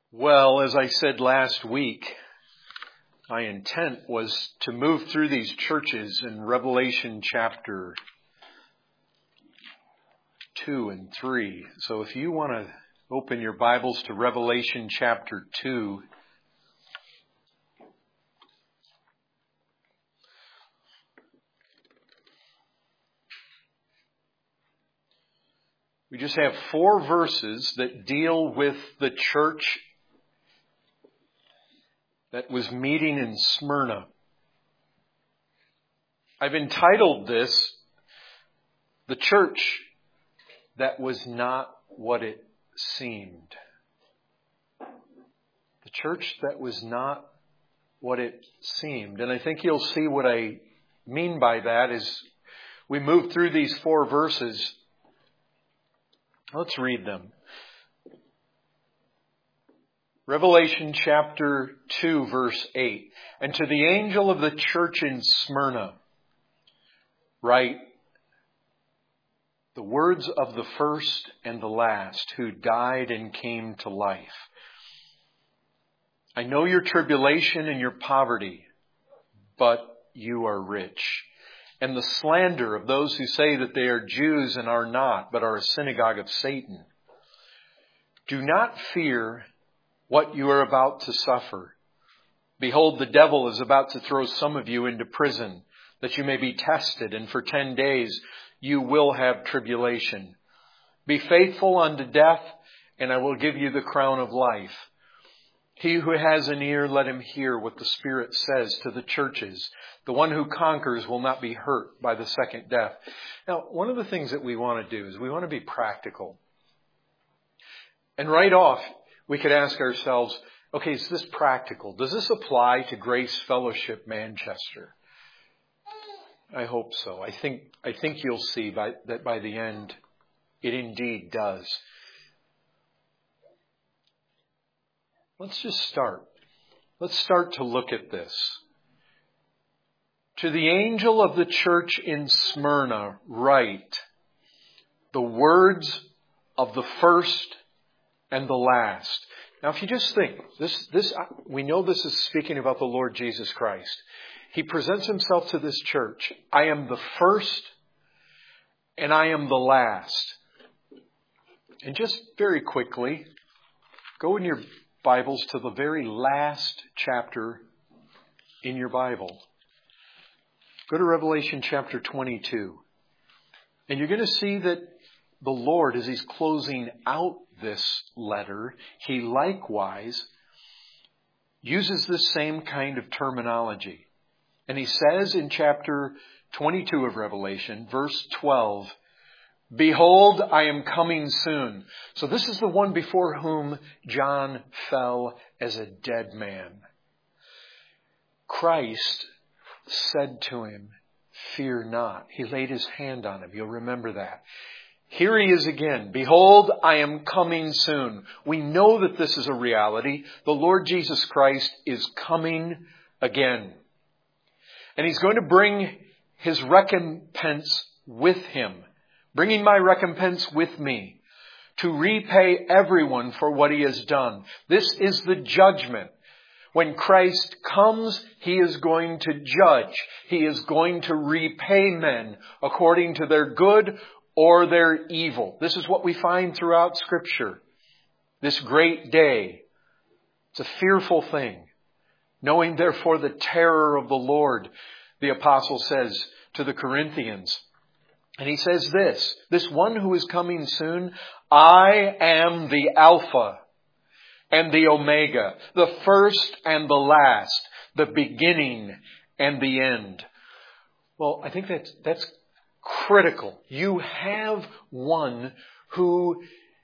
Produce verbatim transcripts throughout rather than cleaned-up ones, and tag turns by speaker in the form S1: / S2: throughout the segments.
S1: Well, as I said last week, my intent was to move through these churches in Revelation chapter two and three. So if you want to open your Bibles to Revelation chapter two, we just have four verses that deal with the church that was meeting in Smyrna. I've entitled this, The Church That Was Not What It Seemed. The church that was not what it seemed. And I think you'll see what I mean by that as we move through these four verses. Let's read them. Revelation chapter two, verse eight. And to the angel of the church in Smyrna, write the words of the first and the last who died and came to life. I know your tribulation and your poverty, but you are rich. And the slander of those who say that they are Jews and are not, but are a synagogue of Satan. Do not fear what you are about to suffer. Behold, the devil is about to throw some of you into prison, that you may be tested, and for ten days you will have tribulation. Be faithful unto death, and I will give you the crown of life. He who has an ear, let him hear what the Spirit says to the churches. The one who conquers will not be hurt by the second death. Now, one of the things that we want to do is we want to be practical. And right off, we could ask ourselves, okay, is this practical? Does this apply to Grace Fellowship Manchester? I hope so. I think I think you'll see by, that by the end, it indeed does. Let's just start. Let's start to look at this. To the angel of the church in Smyrna, write the words of the first and the last. Now, if you just think, this, this, we know this is speaking about the Lord Jesus Christ. He presents himself to this church. I am the first and I am the last. And just very quickly, go in your Bibles to the very last chapter in your Bible. Go to Revelation chapter twenty-two. And you're going to see that the Lord, as he's closing out this letter, he likewise uses the same kind of terminology. And he says in chapter twenty-two of Revelation, verse twelve, Behold, I am coming soon. So this is the one before whom John fell as a dead man. Christ said to him, Fear not. He laid his hand on him. You'll remember that. Here he is again. Behold, I am coming soon. We know that this is a reality. The Lord Jesus Christ is coming again. And he's going to bring his recompense with him. Bringing my recompense with me to repay everyone for what he has done. This is the judgment. When Christ comes, he is going to judge. He is going to repay men according to their good or their evil. This is what we find throughout Scripture. This great day. It's a fearful thing. Knowing therefore the terror of the Lord, the apostle says to the Corinthians. And he says this, this one who is coming soon, I am the Alpha and the Omega, the first and the last, the beginning and the end. Well, I think that's, that's critical. You have one who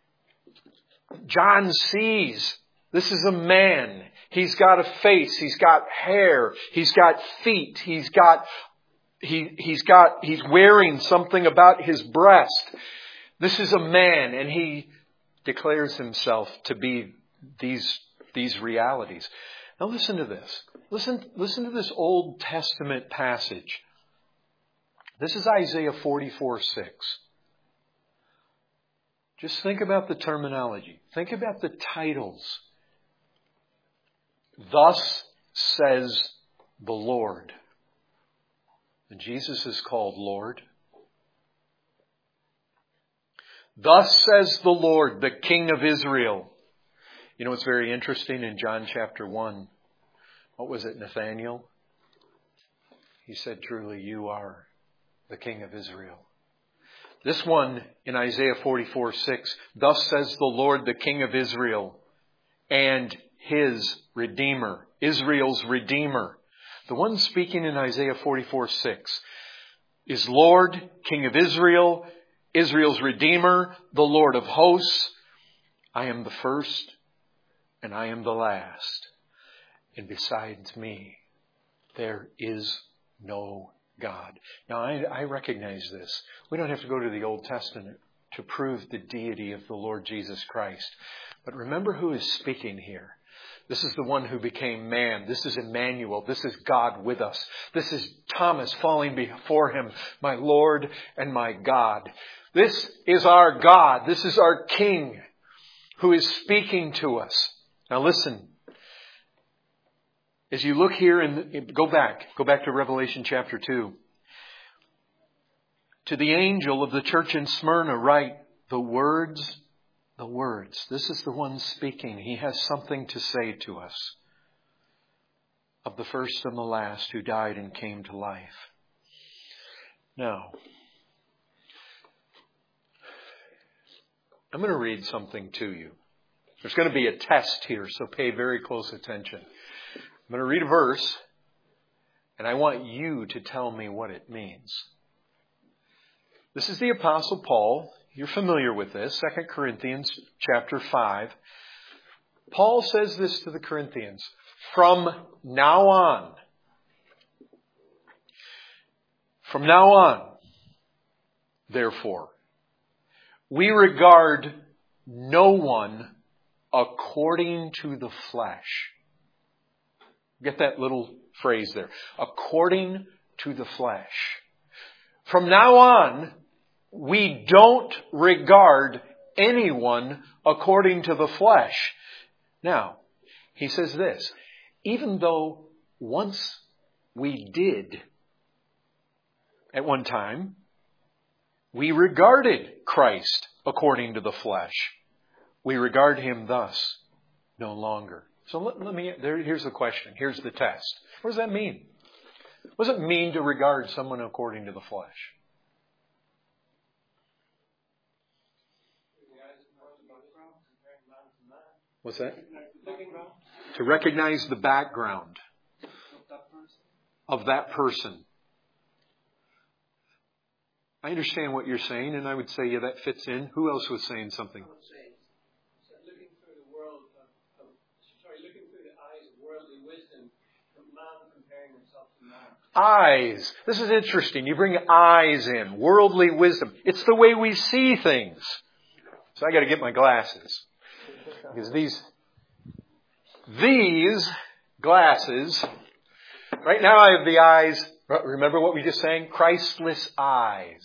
S1: John sees. This is a man. He's got a face. He's got hair. He's got feet. He's got, he, he's got, he's wearing something about his breast. This is a man, and he declares himself to be these, these realities. Now listen to this. Listen, listen to this Old Testament passage. This is Isaiah forty-four six. Just think about the terminology. Think about the titles Thus says the Lord. And Jesus is called Lord. Thus says the Lord, the King of Israel. You know what's very interesting in John chapter one? What was it, Nathanael? He said, truly, you are the King of Israel. This one in Isaiah forty-four six, thus says the Lord, the King of Israel, and His Redeemer, Israel's Redeemer. The one speaking in Isaiah forty-four six is Lord, King of Israel, Israel's Redeemer, the Lord of hosts. I am the first and I am the last. And besides me, there is no God. Now, I, I recognize this. We don't have to go to the Old Testament to prove the deity of the Lord Jesus Christ. But remember who is speaking here. This is the one who became man. This is Emmanuel. This is God with us. This is Thomas falling before Him, my Lord and my God. This is our God. This is our King who is speaking to us. Now listen. As you look here and go back, go back to Revelation chapter two. To the angel of the church in Smyrna write the words, the words. This is the one speaking. He has something to say to us. Of the first and the last who died and came to life. Now, I'm going to read something to you. There's going to be a test here, so pay very close attention. I'm going to read a verse, and I want you to tell me what it means. This is the Apostle Paul. You're familiar with this, Second Corinthians chapter five. Paul says this to the Corinthians, from now on, from now on, therefore, we regard no one according to the flesh. Get that little phrase there. According to the flesh. From now on, we don't regard anyone according to the flesh. Now, he says this. Even though once we did, at one time, we regarded Christ according to the flesh. We regard Him thus no longer. So let, let me, there, here's the question. Here's the test. What does that mean? What does it mean to regard someone according to the flesh? What's that? To recognize the background of that person. I understand what you're saying, and I would say, yeah, that fits in. Who else was saying something? Eyes. This is interesting. You bring eyes in. Worldly wisdom. It's the way we see things. So I got to get my glasses. Because these, these glasses, right now I have the eyes, remember what we just sang? Christless eyes.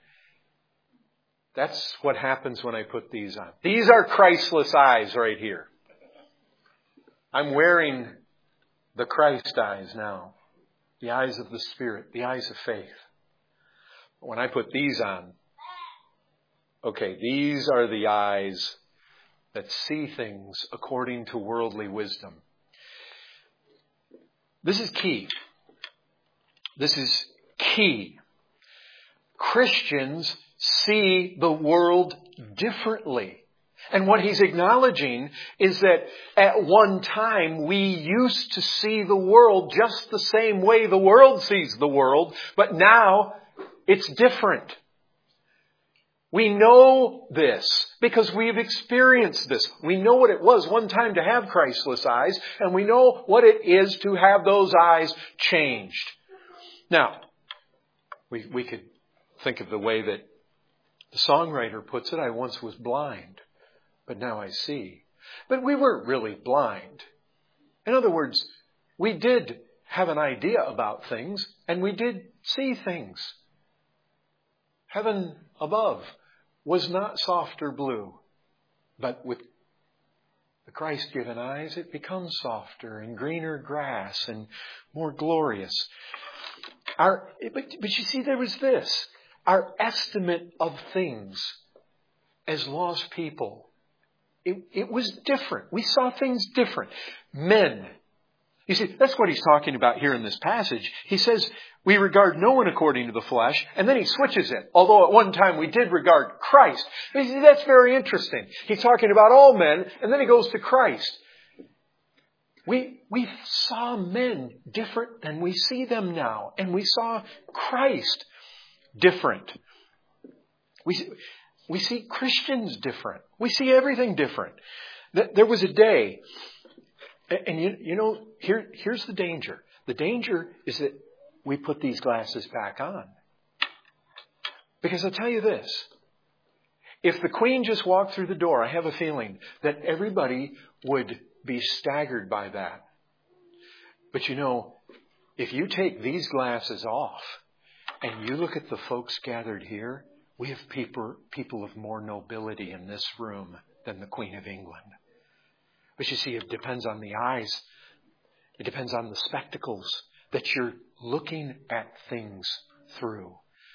S1: That's what happens when I put these on. These are Christless eyes right here. I'm wearing the Christ eyes now. The eyes of the Spirit, the eyes of faith. When I put these on, okay, these are the eyes that see things according to worldly wisdom. This is key. This is key. Christians see the world differently. And what he's acknowledging is that at one time we used to see the world just the same way the world sees the world, but now it's different. We know this because we've experienced this. We know what it was one time to have Christless eyes, and we know what it is to have those eyes changed. Now, we, we could think of the way that the songwriter puts it, I once was blind, but now I see. But we weren't really blind. In other words, we did have an idea about things, and we did see things. Heaven above was not soft or blue, but with the Christ-given eyes, it becomes softer and greener grass and more glorious. Our, but, but you see, there was this. Our estimate of things as lost people, it, it was different. We saw things different. Men. You see, that's what he's talking about here in this passage. He says, we regard no one according to the flesh, and then he switches it. Although at one time we did regard Christ. You see, that's very interesting. He's talking about all men, and then he goes to Christ. We, we saw men different than we see them now. And we saw Christ different. We, we see Christians different. We see everything different. There was a day, and you, you know, here, here's the danger. The danger is that we put these glasses back on. Because I'll tell you this. If the Queen just walked through the door, I have a feeling that everybody would be staggered by that. But you know, if you take these glasses off and you look at the folks gathered here, we have people, people of more nobility in this room than the Queen of England. But you see, it depends on the eyes. It depends on the spectacles that you're looking at things through.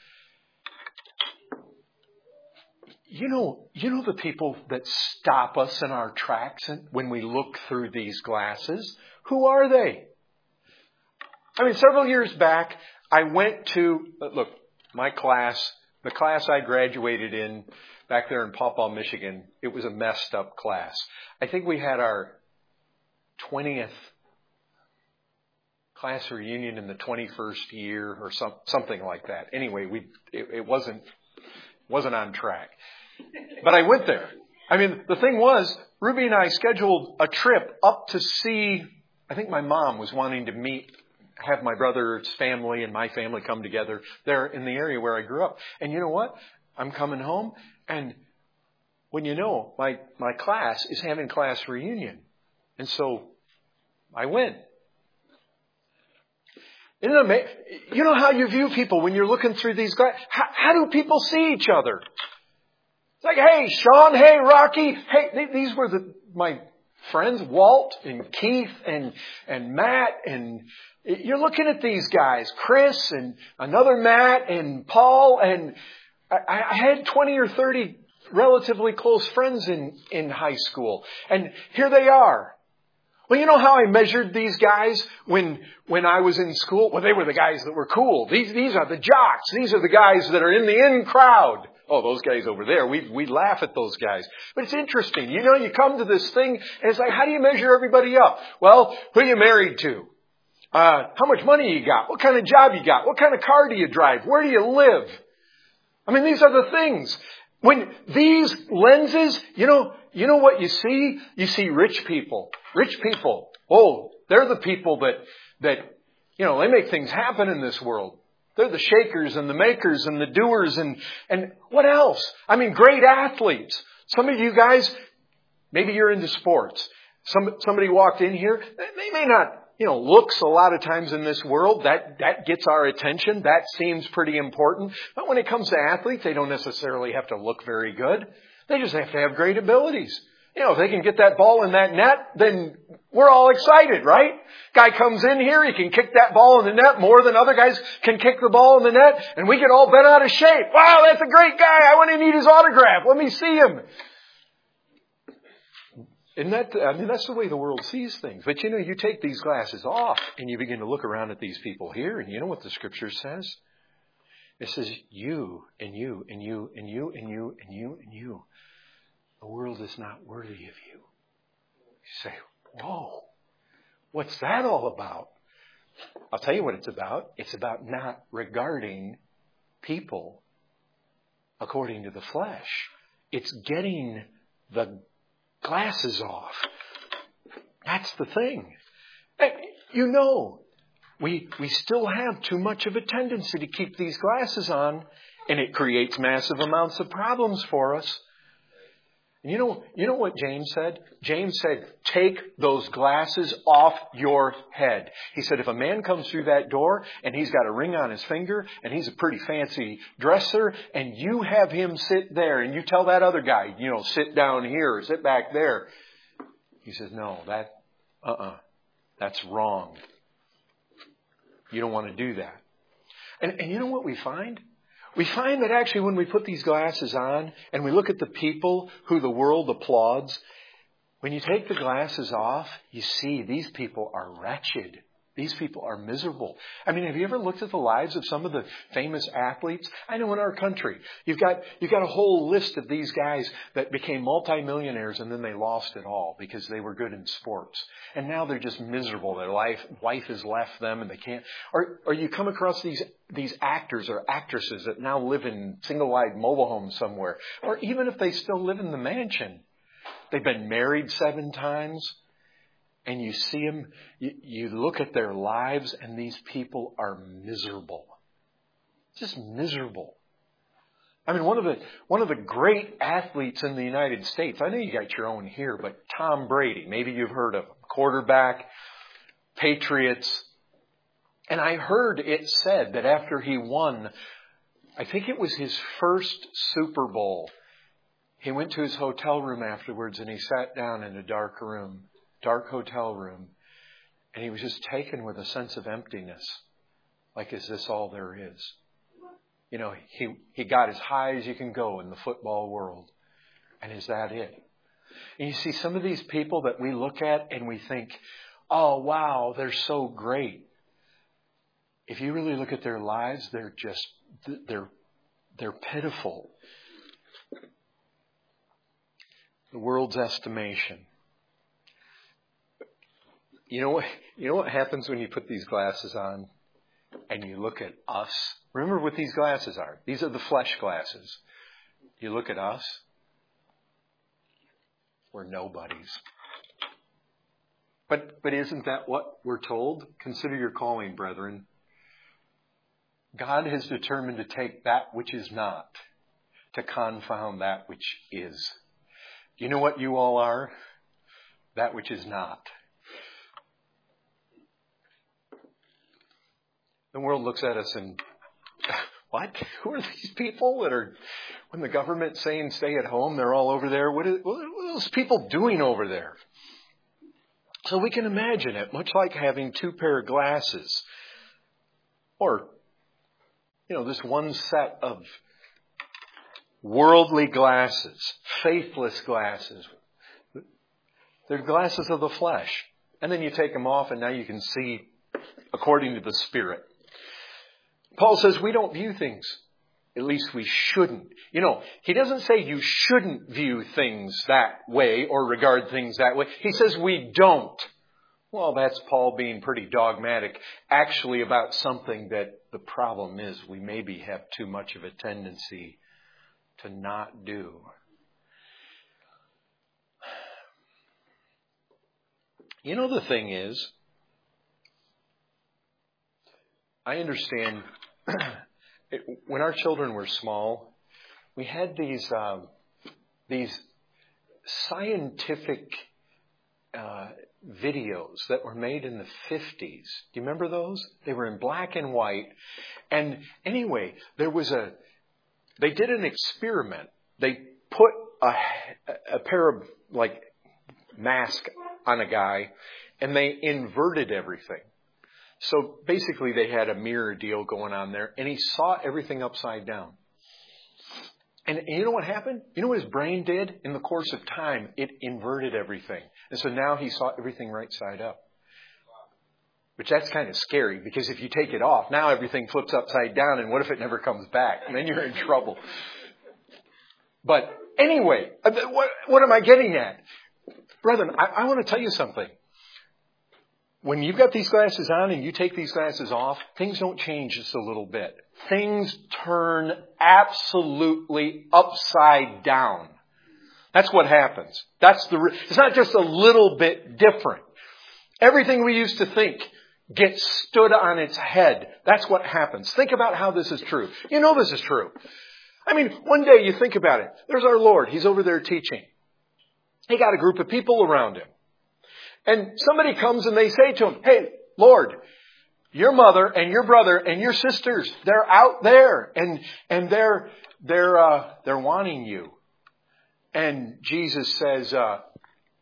S1: You know, you know the people that stop us in our tracks when we look through these glasses? Who are they? I mean, several years back, I went to, look, my class, the class I graduated in back there in Paw Paw, Michigan, it was a messed up class. I think we had our twentieth class reunion in the twenty-first year or some, something like that. Anyway, we it, it wasn't wasn't on track. But I went there. I mean, the thing was, Ruby and I scheduled a trip up to see, I think my mom was wanting to meet, have my brother's family and my family come together there in the area where I grew up. And you know what? I'm coming home, and when you know, my, my class is having class reunion. And so I went. Isn't it amazing? You know how you view people when you're looking through these glasses? How, how do people see each other? It's like, hey, Sean, hey, Rocky, hey, these were the, my friends, Walt and Keith and, and Matt, and you're looking at these guys, Chris and another Matt and Paul, and I, I had twenty or thirty relatively close friends in, in high school, and here they are. Well, you know how I measured these guys when when I was in school? Well, they were the guys that were cool. These these are the jocks. These are the guys that are in the in crowd. Oh, those guys over there, we we laugh at those guys. But it's interesting. You know, you come to this thing, and it's like, how do you measure everybody up? Well, who are you married to? Uh, how much money you got? What kind of job you got? What kind of car do you drive? Where do you live? I mean, these are the things. When these lenses, you know, you know what you see? You see rich people. Rich people. Oh, they're the people that, that, you know, they make things happen in this world. They're the shakers and the makers and the doers and, and what else? I mean, great athletes. Some of you guys, maybe you're into sports. Some, somebody walked in here. They may not, you know, looks a lot of times in this world. That, that gets our attention. That seems pretty important. But when it comes to athletes, they don't necessarily have to look very good. They just have to have great abilities. You know, if they can get that ball in that net, then we're all excited, right? Guy comes in here, he can kick that ball in the net more than other guys can kick the ball in the net, and we get all bent out of shape. Wow, that's a great guy. I want to need his autograph. Let me see him. Isn't that, I mean, that's the way the world sees things. But you know, you take these glasses off and you begin to look around at these people here, and you know what the Scripture says? It says, you and you and you and you and you and you and you. The world is not worthy of you. You say, whoa, what's that all about? I'll tell you what it's about. It's about not regarding people according to the flesh. It's getting the glasses off. That's the thing. And you know, we, we still have too much of a tendency to keep these glasses on, and it creates massive amounts of problems for us. You know, you know what James said? James said, take those glasses off your head. He said, if a man comes through that door and he's got a ring on his finger and he's a pretty fancy dresser and you have him sit there and you tell that other guy, you know, sit down here or sit back there. He says, no, that, uh-uh, that's wrong. You don't want to do that. And, and you know what we find? We find that actually when we put these glasses on and we look at the people who the world applauds, when you take the glasses off, you see these people are wretched. These people are miserable. I mean, have you ever looked at the lives of some of the famous athletes? I know in our country, you've got, you've got a whole list of these guys that became multimillionaires and then they lost it all because they were good in sports. And now they're just miserable. Their life, wife has left them and they can't. Or, or you come across these, these actors or actresses that now live in single-wide mobile homes somewhere. Or even if they still live in the mansion, they've been married seven times. And you see them, you, you look at their lives, and these people are miserable. Just miserable. I mean, one of the one of the great athletes in the United States, I know you got your own here, but Tom Brady, maybe you've heard of him, quarterback, Patriots. And I heard it said that after he won, I think it was his first Super Bowl, he went to his hotel room afterwards and he sat down in a dark room. Dark hotel room, and he was just taken with a sense of emptiness. Like, is this all there is? You know, he, he got as high as you can go in the football world. And is that it? And you see some of these people that we look at and we think, oh, wow, they're so great. If you really look at their lives, they're just, they're, they're pitiful. The world's estimation. You know what, you know what happens when you put these glasses on and you look at us? Remember what these glasses are. These are the flesh glasses. You look at us, we're nobodies. But, but isn't that what we're told? Consider your calling, brethren. God has determined to take that which is not, to confound that which is. You know what you all are? That which is not. The world looks at us and, what? Who are these people that are, when the government's saying stay at home, they're all over there? What, is, what are those people doing over there? So we can imagine it, much like having two pair of glasses. Or, you know, this one set of worldly glasses, faithless glasses. They're glasses of the flesh. And then you take them off and now you can see according to the Spirit. Paul says we don't view things. At least we shouldn't. You know, he doesn't say you shouldn't view things that way or regard things that way. He says we don't. Well, that's Paul being pretty dogmatic, actually about something that the problem is we maybe have too much of a tendency to not do. You know, the thing is, I understand when our children were small, we had these um, these scientific uh, videos that were made in the fifties. Do you remember those? They were in black and white. And anyway, there was a, they did an experiment. They put a, a pair of like mask on a guy and they inverted everything. So basically they had a mirror deal going on there and he saw everything upside down. And, and you know what happened? You know what his brain did? In the course of time, it inverted everything. And so now he saw everything right side up. Which that's kind of scary because if you take it off, now everything flips upside down and what if it never comes back? And then you're in trouble. But anyway, what, what am I getting at? Brethren, I, I want to tell you something. When you've got these glasses on and you take these glasses off, things don't change just a little bit. Things turn absolutely upside down. That's what happens. That's the. It's not just a little bit different. Everything we used to think gets stood on its head. That's what happens. Think about how this is true. You know this is true. I mean, one day you think about it. There's our Lord. He's over there teaching. He got a group of people around him. And somebody comes and they say to him, hey, Lord, your mother and your brother and your sisters, they're out there and, and they're, they're, uh, they're wanting you. And Jesus says, uh,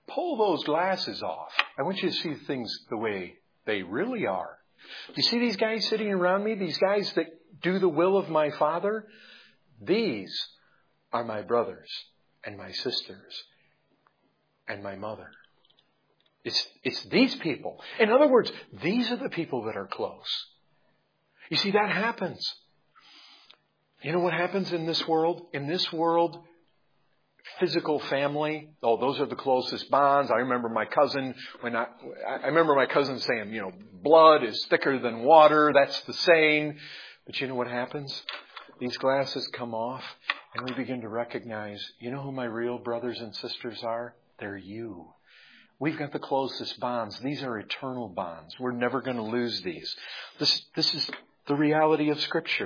S1: pull those glasses off. I want you to see things the way they really are. You see these guys sitting around me, these guys that do the will of my Father? These are my brothers and my sisters and my mother. It's, it's these people. In other words, these are the people that are close. You see, that happens. You know what happens in this world? In this world, physical family, oh, those are the closest bonds. I remember my cousin, when I, I remember my cousin saying, you know, blood is thicker than water. That's the saying. But you know what happens? These glasses come off and we begin to recognize, you know who my real brothers and sisters are? They're you. We've got the closest bonds. These are eternal bonds. We're never going to lose these. This, this is the reality of Scripture.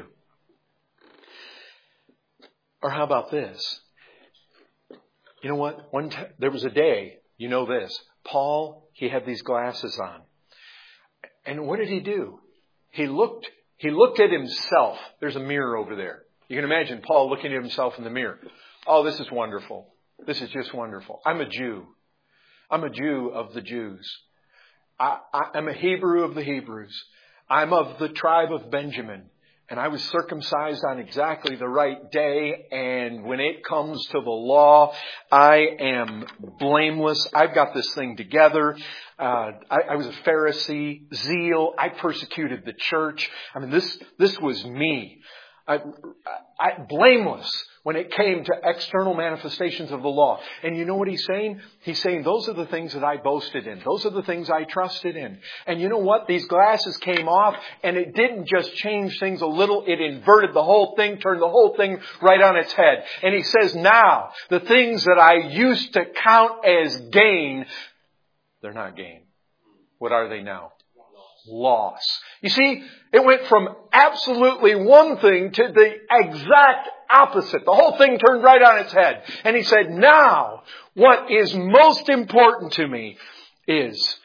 S1: Or how about this? You know what? One t- there was a day, you know this. Paul, he had these glasses on. And what did he do? He looked, he looked at himself. There's a mirror over there. You can imagine Paul looking at himself in the mirror. Oh, this is wonderful. This is just wonderful. I'm a Jew. I'm a Jew of the Jews. I, I, I'm a Hebrew of the Hebrews. I'm of the tribe of Benjamin. And I was circumcised on exactly the right day. And when it comes to the law, I am blameless. I've got this thing together. Uh, I, I was a Pharisee. Zeal. I persecuted the church. I mean, this, this was me. I, I, blameless when it came to external manifestations of the law. And you know what he's saying? He's saying those are the things that I boasted in. Those are the things I trusted in. And you know what? These glasses came off and it didn't just change things a little. It inverted the whole thing, turned the whole thing right on its head. And he says, now, the things that I used to count as gain, they're not gain. What are they now? Loss. You see, it went from absolutely one thing to the exact opposite. The whole thing turned right on its head. And he said, now, what is most important to me is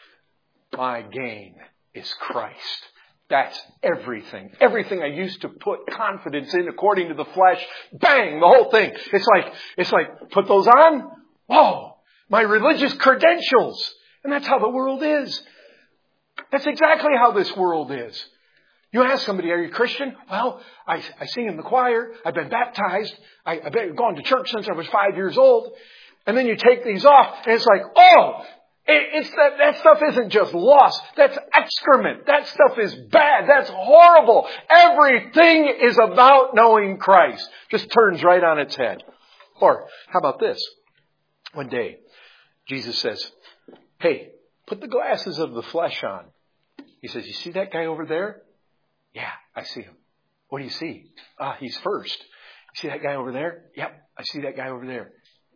S1: my gain is Christ. That's everything. Everything I used to put confidence in according to the flesh, bang, the whole thing. It's like, it's like, put those on, whoa, my religious credentials. And that's how the world is. That's exactly how this world is. You ask somebody, are you a Christian? Well, I, I sing in the choir. I've been baptized. I, I've been gone to church since I was five years old. And then you take these off and it's like, oh, it, it's that, that stuff isn't just loss. That's excrement. That stuff is bad. That's horrible. Everything is about knowing Christ. Just turns right on its head. Or how about this? One day, Jesus says, hey, put the glasses of the flesh on. He says, you see that guy over there? Yeah, I see him. What do you see? Ah, he's first. You see that guy over there? Yep, I see that guy over there.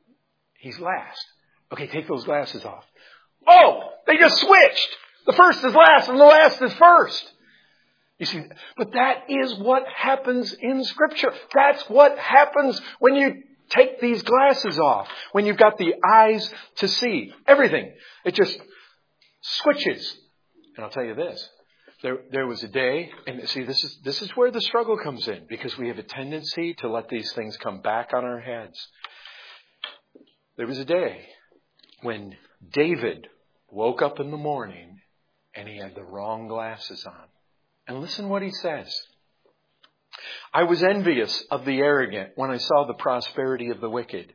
S1: He's last. Okay, take those glasses off. Oh, they just switched. The first is last and the last is first. You see, but that is what happens in Scripture. That's what happens when you take these glasses off. When you've got the eyes to see everything. It just switches. And I'll tell you this. There, there was a day, and see, this is, this is where the struggle comes in, because we have a tendency to let these things come back on our heads. There was a day when David woke up in the morning and he had the wrong glasses on. And listen what he says. I was envious of the arrogant when I saw the prosperity of the wicked.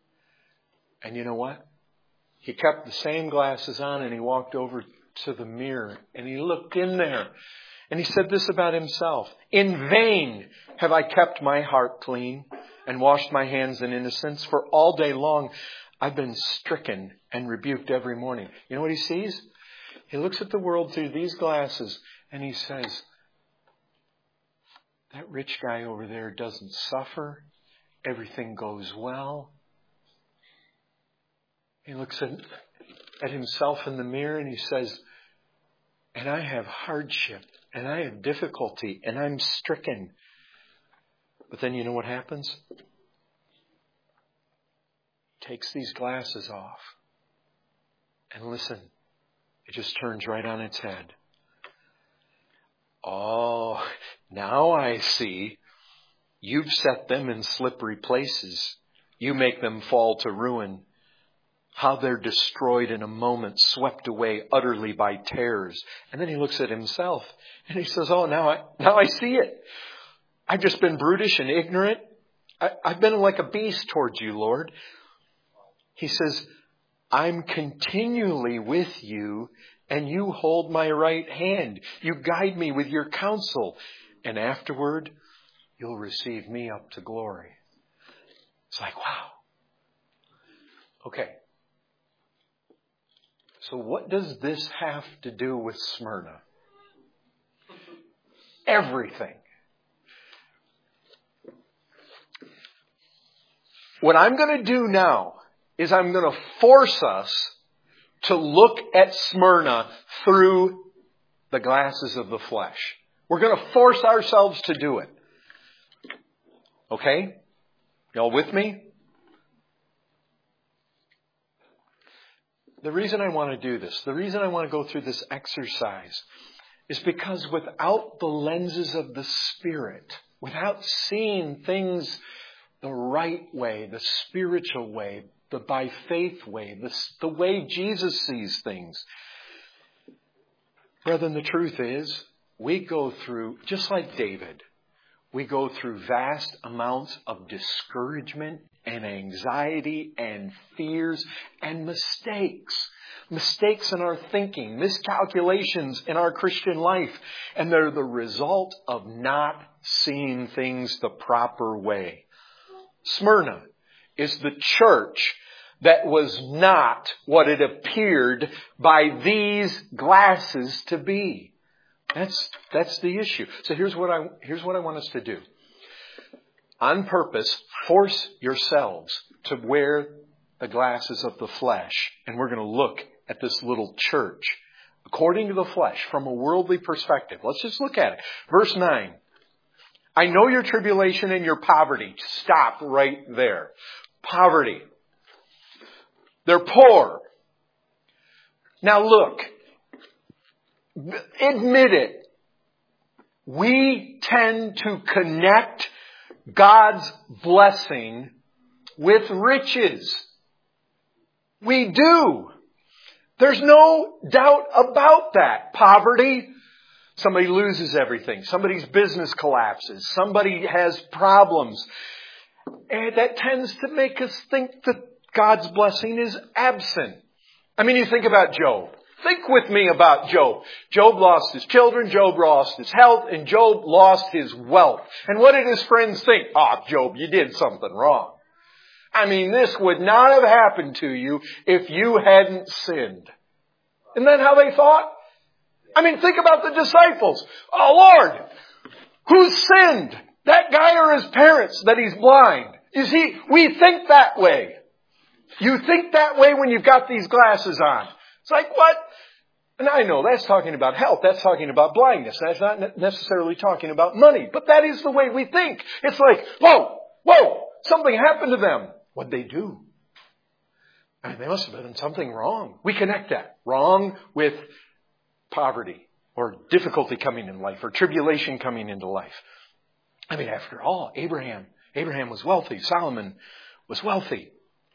S1: And you know what? He kept the same glasses on and he walked over to the mirror and he looked in there and he said this about himself. In vain have I kept my heart clean and washed my hands in innocence, for all day long I've been stricken and rebuked every morning. You know what he sees? He looks at the world through these glasses and he says, that rich guy over there doesn't suffer. Everything goes well. He looks at, at himself in the mirror and he says, and I have hardship and I have difficulty and I'm stricken. But then you know what happens? He takes these glasses off. And listen, it just turns right on its head. Oh, now I see. You've set them in slippery places. You make them fall to ruin. how they're destroyed in a moment, swept away utterly by terrors. And then he looks at himself and he says, oh, now I, now I see it. I've just been brutish and ignorant. I, I've been like a beast towards you, Lord. He says, I'm continually with you and you hold my right hand. You guide me with your counsel. And afterward, you'll receive me up to glory. It's like, wow. Okay. So what does this have to do with Smyrna? Everything. What I'm going to do now is I'm going to force us to look at Smyrna through the glasses of the flesh. We're going to force ourselves to do it. Okay? Y'all with me? The reason I want to do this, the reason I want to go through this exercise is because without the lenses of the Spirit, without seeing things the right way, the spiritual way, the by faith way, the, the way Jesus sees things, brethren, the truth is, we go through, just like David, we go through vast amounts of discouragement and anxiety and fears and mistakes. Mistakes in our thinking, miscalculations in our Christian life. And they're the result of not seeing things the proper way. Smyrna is the church that was not what it appeared by these glasses to be. That's, that's the issue. So here's what I, here's what I want us to do. On purpose, force yourselves to wear the glasses of the flesh. And we're going to look at this little church according to the flesh from a worldly perspective. Let's just look at it. Verse nine. I know your tribulation and your poverty. Stop right there. Poverty. They're poor. Now look. Admit it. We tend to connect God's blessing with riches. We do. There's no doubt about that. Poverty, somebody loses everything. Somebody's business collapses. Somebody has problems. And that tends to make us think that God's blessing is absent. I mean, you think about Job. Think with me about Job. Job lost his children, Job lost his health, and Job lost his wealth. And what did his friends think? Oh, Job, you did something wrong. I mean, this would not have happened to you if you hadn't sinned. Isn't that how they thought? I mean, think about the disciples. Oh, Lord, who sinned? That guy or his parents that he's blind? You see, we think that way. You think that way when you've got these glasses on. It's like, what? And I know that's talking about health. That's talking about blindness. That's not necessarily talking about money. But that is the way we think. It's like, whoa, whoa, something happened to them. What'd they do? I mean, they must have done something wrong. We connect that. Wrong with poverty or difficulty coming in life or tribulation coming into life. I mean, after all, Abraham, Abraham was wealthy. Solomon was wealthy.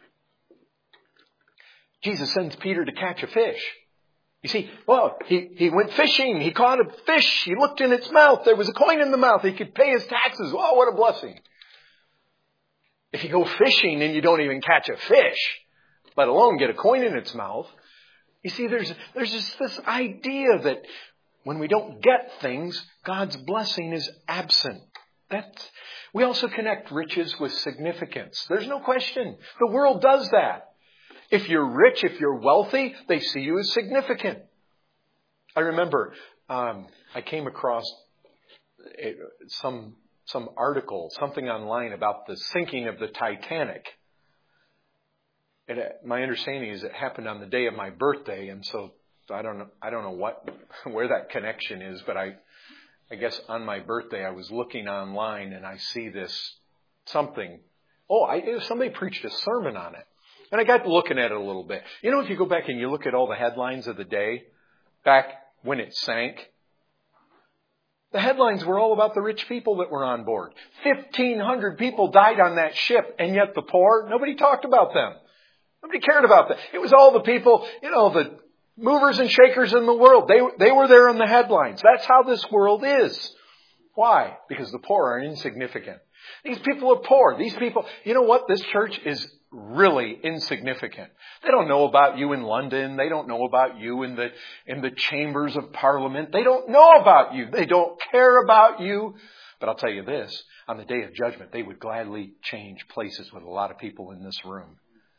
S1: Jesus sends Peter to catch a fish. You see, well, he, he went fishing. He caught a fish. He looked in its mouth. There was a coin in the mouth. He could pay his taxes. Oh, what a blessing. If you go fishing and you don't even catch a fish, let alone get a coin in its mouth, you see, there's, there's just this idea that when we don't get things, God's blessing is absent. That's, we also connect riches with significance. There's no question. The world does that. If you're rich, if you're wealthy, they see you as significant. I remember um, I came across a, some some article, something online about the sinking of the Titanic. And my understanding is it happened on the day of my birthday, and so I don't know. I don't know what where that connection is, but I I guess on my birthday I was looking online and I see this something. Oh, I, somebody preached a sermon on it. And I got looking at it a little bit. You know, if you go back and you look at all the headlines of the day, back when it sank, the headlines were all about the rich people that were on board. fifteen hundred people died on that ship, and yet the poor, nobody talked about them. Nobody cared about that. It was all the people, you know, the movers and shakers in the world. They, they were there in the headlines. That's how this world is. Why? Because the poor are insignificant. These people are poor. These people, you know what? This church is really insignificant. They don't know about you in London. They don't know about you in the, in the chambers of Parliament. They don't know about you. They don't care about you. But I'll tell you this, on the day of judgment, they would gladly change places with a lot of people in this room.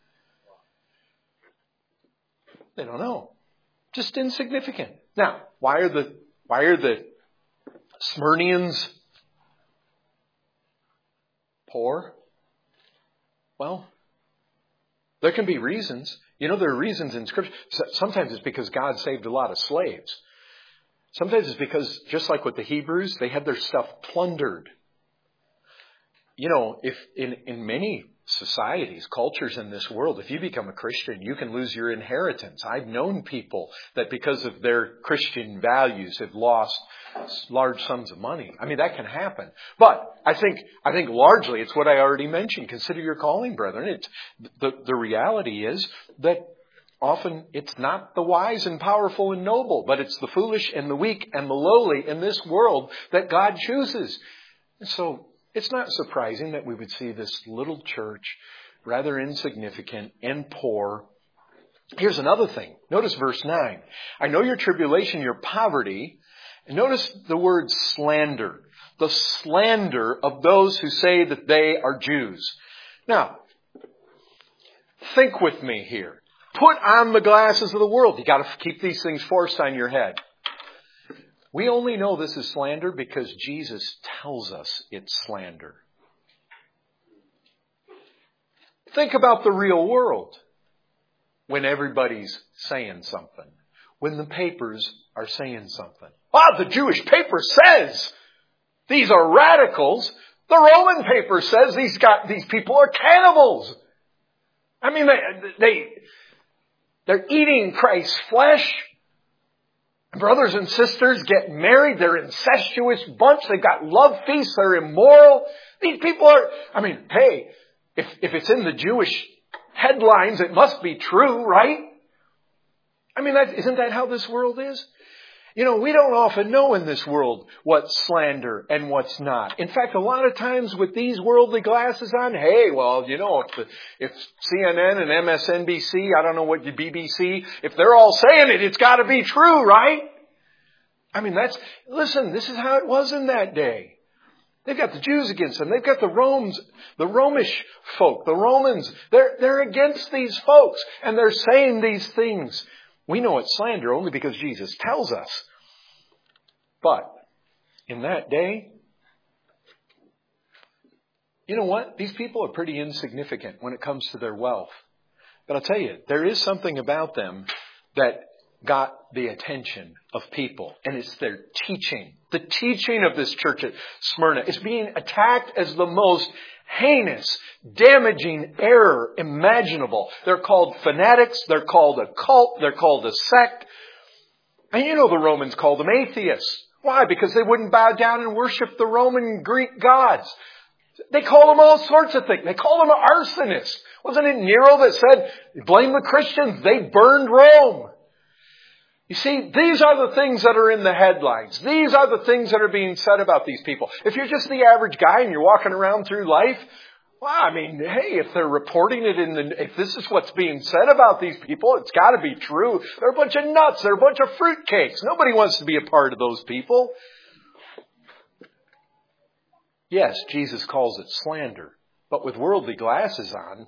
S1: They don't know. Just insignificant. Now, why are the, why are the Smyrnians poor? Well, there can be reasons. You know, there are reasons in Scripture. Sometimes it's because God saved a lot of slaves. Sometimes it's because, just like with the Hebrews, they had their stuff plundered. You know, if in, in many societies, cultures in this world, if you become a Christian, you can lose your inheritance. I've known people that because of their Christian values have lost large sums of money. I mean, that can happen. But I think, I think largely it's what I already mentioned. Consider your calling, brethren. It's, the, the reality is that often it's not the wise and powerful and noble, but it's the foolish and the weak and the lowly in this world that God chooses. And so it's not surprising that we would see this little church, rather insignificant and poor. Here's another thing. Notice verse nine. I know your tribulation, your poverty. And notice the word slander. The slander of those who say that they are Jews. Now, think with me here. Put on the glasses of the world. You got to keep these things forced on your head. We only know this is slander because Jesus tells us it's slander. Think about the real world when everybody's saying something. When the papers are saying something. Ah, the Jewish paper says these are radicals. The Roman paper says these got these people are cannibals. I mean, they, they, they're eating Christ's flesh. Brothers and sisters get married. They're an incestuous bunch. They've got love feasts. They're immoral. These people are, I mean, hey, if, if it's in the Jewish headlines, it must be true, right? I mean, that, isn't that how this world is? You know, we don't often know in this world what's slander and what's not. In fact, a lot of times with these worldly glasses on, hey, well, you know, if, the, if C N N and M S N B C, I don't know what the B B C, if they're all saying it, it's got to be true, right? I mean, that's, listen, this is how it was in that day. They've got the Jews against them. They've got the Romans, the Romish folk, the Romans. They're, they're against these folks and they're saying these things. We know it's slander only because Jesus tells us. But in that day, you know what? These people are pretty insignificant when it comes to their wealth. But I'll tell you, there is something about them that got the attention of people. And it's their teaching. The teaching of this church at Smyrna is being attacked as the most heinous, damaging error imaginable. They're called fanatics. They're called a cult. They're called a sect. And you know the Romans called them atheists. Why? Because they wouldn't bow down and worship the Roman Greek gods. They call them all sorts of things. They call them arsonists. Wasn't it Nero that said, blame the Christians, they burned Rome? You see, these are the things that are in the headlines. These are the things that are being said about these people. If you're just the average guy and you're walking around through life, well, I mean, hey, if they're reporting it in the, if this is what's being said about these people, it's got to be true. They're a bunch of nuts. They're a bunch of fruitcakes. Nobody wants to be a part of those people. Yes, Jesus calls it slander, but with worldly glasses on,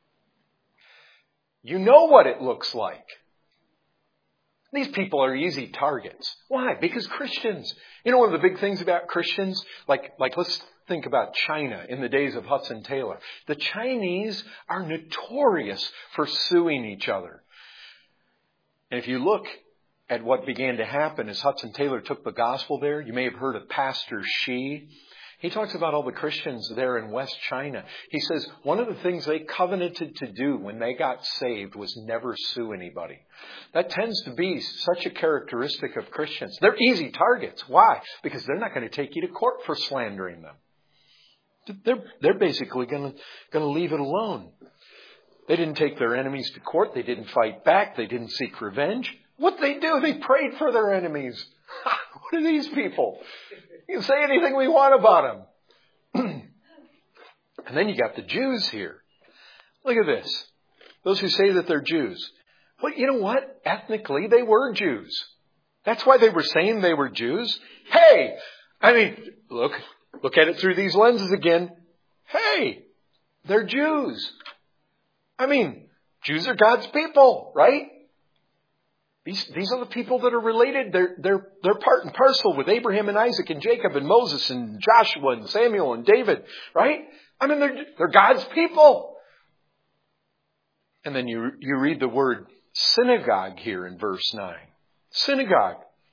S1: you know what it looks like. These people are easy targets. Why? Because Christians. You know one of the big things about Christians? Like, like let's think about China in the days of Hudson Taylor. The Chinese are notorious for suing each other. And if you look at what began to happen as Hudson Taylor took the gospel there, you may have heard of Pastor Shi. He talks about all the Christians there in West China. He says one of the things they covenanted to do when they got saved was never sue anybody. That tends to be such a characteristic of Christians. They're easy targets. Why? Because they're not going to take you to court for slandering them. They're, they're basically going to, going to leave it alone. They didn't take their enemies to court. They didn't fight back. They didn't seek revenge. What did they do? They prayed for their enemies. What are these people? You can say anything we want about them. And then you got the Jews here. Look at this. Those who say that they're Jews. Well, you know what? Ethnically, they were Jews. That's why they were saying they were Jews. Hey! I mean, look, look at it through these lenses again. Hey! They're Jews. I mean, Jews are God's people, right? These, these are the people that are related. They're, they're, they're part and parcel with Abraham and Isaac and Jacob and Moses and Joshua and Samuel and David, right? I mean, they're, they're God's people. And then you, you read the word synagogue here in verse nine. Synagogue.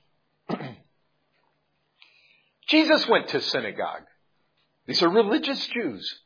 S1: Jesus went to synagogue. These are religious Jews.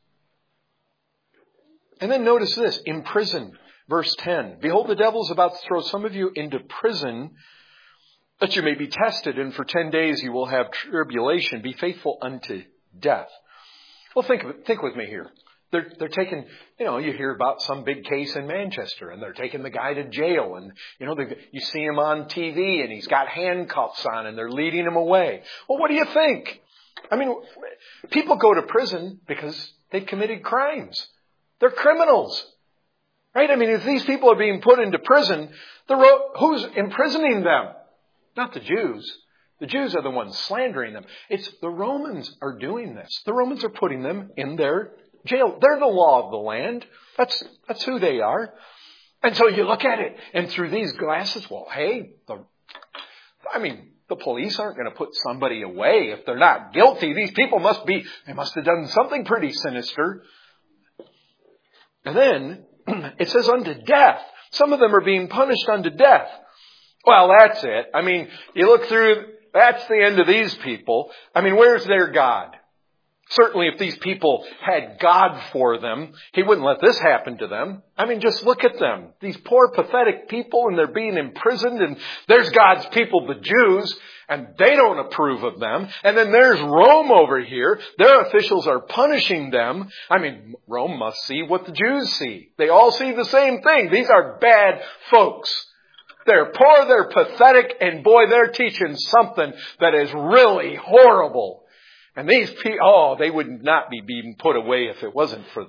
S1: And then notice this, imprison. Verse ten, behold, the devil is about to throw some of you into prison that you may be tested, and for ten days you will have tribulation. Be faithful unto death. Well, think of it, think with me here. They're, they're taking, you know, you hear about some big case in Manchester, and they're taking the guy to jail, and, you know, they, you see him on T V, and he's got handcuffs on, and they're leading him away. Well, what do you think? I mean, people go to prison because they've committed crimes. They're criminals. Right? I mean, if these people are being put into prison, the ro- who's imprisoning them? Not the Jews. The Jews are the ones slandering them. It's the Romans are doing this. The Romans are putting them in their jail. They're the law of the land. That's, that's who they are. And so you look at it, and through these glasses, well, hey, the, I mean, the police aren't going to put somebody away if they're not guilty. These people must be, they must have done something pretty sinister. And then, it says unto death. Some of them are being punished unto death. Well, that's it. I mean, you look through, that's the end of these people. I mean, where's their God? Certainly if these people had God for them, He wouldn't let this happen to them. I mean, just look at them. These poor, pathetic people, and they're being imprisoned, and there's God's people, the Jews, and they don't approve of them. And then there's Rome over here. Their officials are punishing them. I mean, Rome must see what the Jews see. They all see the same thing. These are bad folks. They're poor, they're pathetic, and boy, they're teaching something that is really horrible. And these people, oh, they would not be being put away if it wasn't for...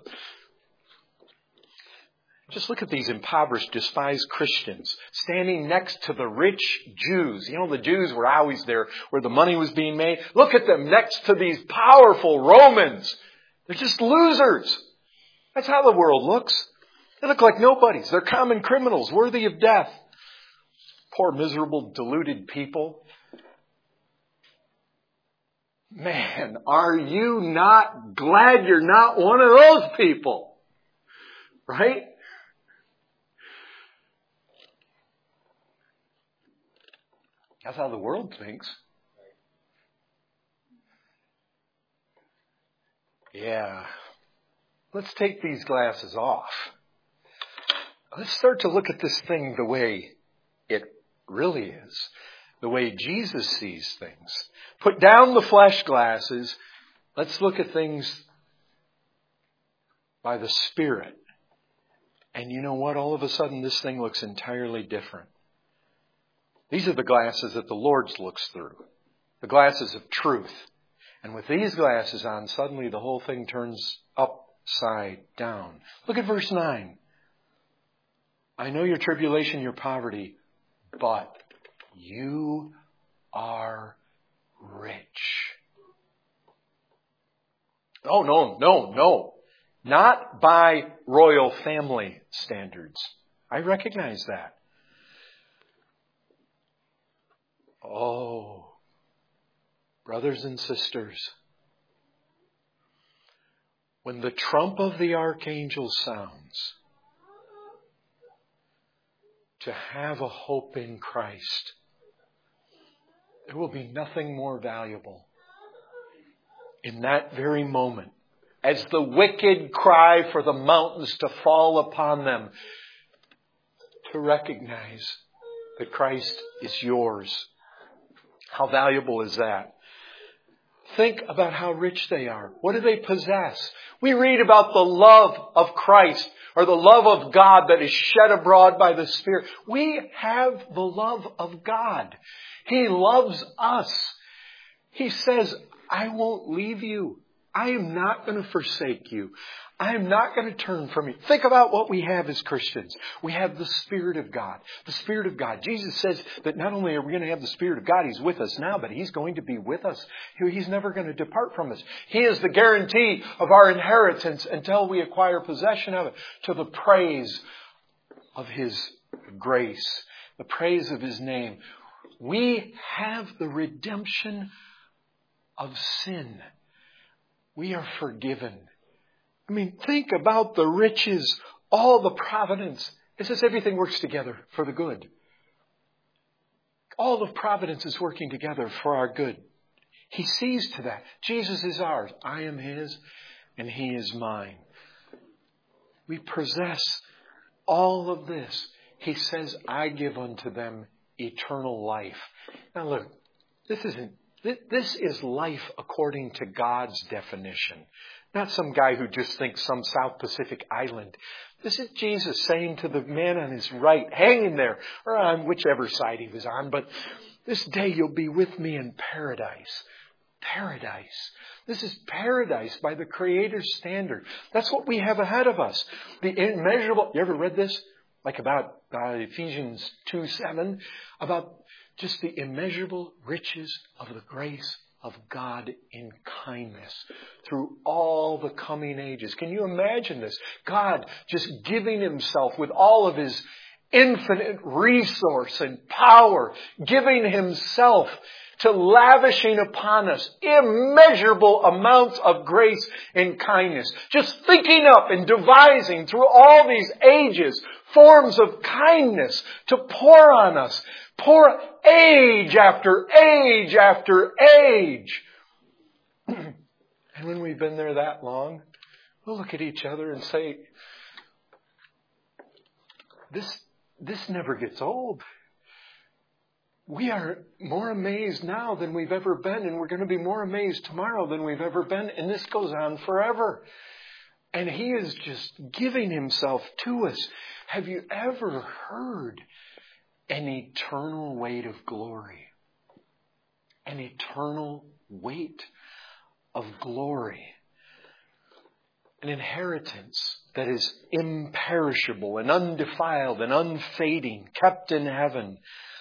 S1: Just look at these impoverished, despised Christians standing next to the rich Jews. You know, the Jews were always there where the money was being made. Look at them next to these powerful Romans. They're just losers. That's how the world looks. They look like nobodies. They're common criminals, worthy of death. Poor, miserable, deluded people. Man, are you not glad you're not one of those people? Right? That's how the world thinks. Yeah. Let's take these glasses off. Let's start to look at this thing the way it really is. The way Jesus sees things. Put down the flesh glasses. Let's look at things by the Spirit. And you know what? All of a sudden this thing looks entirely different. These are the glasses that the Lord looks through. The glasses of truth. And with these glasses on, suddenly the whole thing turns upside down. Look at verse nine. I know your tribulation, your poverty, but you are rich. Oh, no, no, no. Not by royal family standards. I recognize that. Oh, brothers and sisters, when the trump of the archangel sounds, to have a hope in Christ, there will be nothing more valuable in that very moment. As the wicked cry for the mountains to fall upon them, to recognize that Christ is yours. How valuable is that? Think about how rich they are. What do they possess? We read about the love of Christ or the love of God that is shed abroad by the Spirit. We have the love of God. He loves us. He says, I won't leave you. I am not going to forsake you. I am not going to turn from you. Think about what we have as Christians. We have the Spirit of God. The Spirit of God. Jesus says that not only are we going to have the Spirit of God, He's with us now, but He's going to be with us. He's never going to depart from us. He is the guarantee of our inheritance until we acquire possession of it, to the praise of His grace, the praise of His name. We have the redemption of sin. We are forgiven. I mean, think about the riches, all the providence. It says everything works together for the good. All of providence is working together for our good. He sees to that. Jesus is ours. I am His and He is mine. We possess all of this. He says, I give unto them eternal life. Now look, this isn't, this is life according to God's definition. Not some guy who just thinks some South Pacific island. This is Jesus saying to the man on His right, hanging there, or on whichever side He was on, but this day you'll be with me in paradise. Paradise. This is paradise by the Creator's standard. That's what we have ahead of us. The immeasurable, you ever read this? Like about uh, Ephesians two seven, about just the immeasurable riches of the grace of God in kindness through all the coming ages. Can you imagine this? God just giving Himself with all of His infinite resource and power, giving Himself to lavishing upon us immeasurable amounts of grace and kindness. Just thinking up and devising through all these ages forms of kindness to pour on us. Pour age after age after age. And when we've been there that long, we'll look at each other and say, this, this never gets old. We are more amazed now than we've ever been, and we're going to be more amazed tomorrow than we've ever been, and this goes on forever. And He is just giving Himself to us. Have you ever heard an eternal weight of glory? An eternal weight of glory. An inheritance that is imperishable and undefiled and unfading, kept in heaven.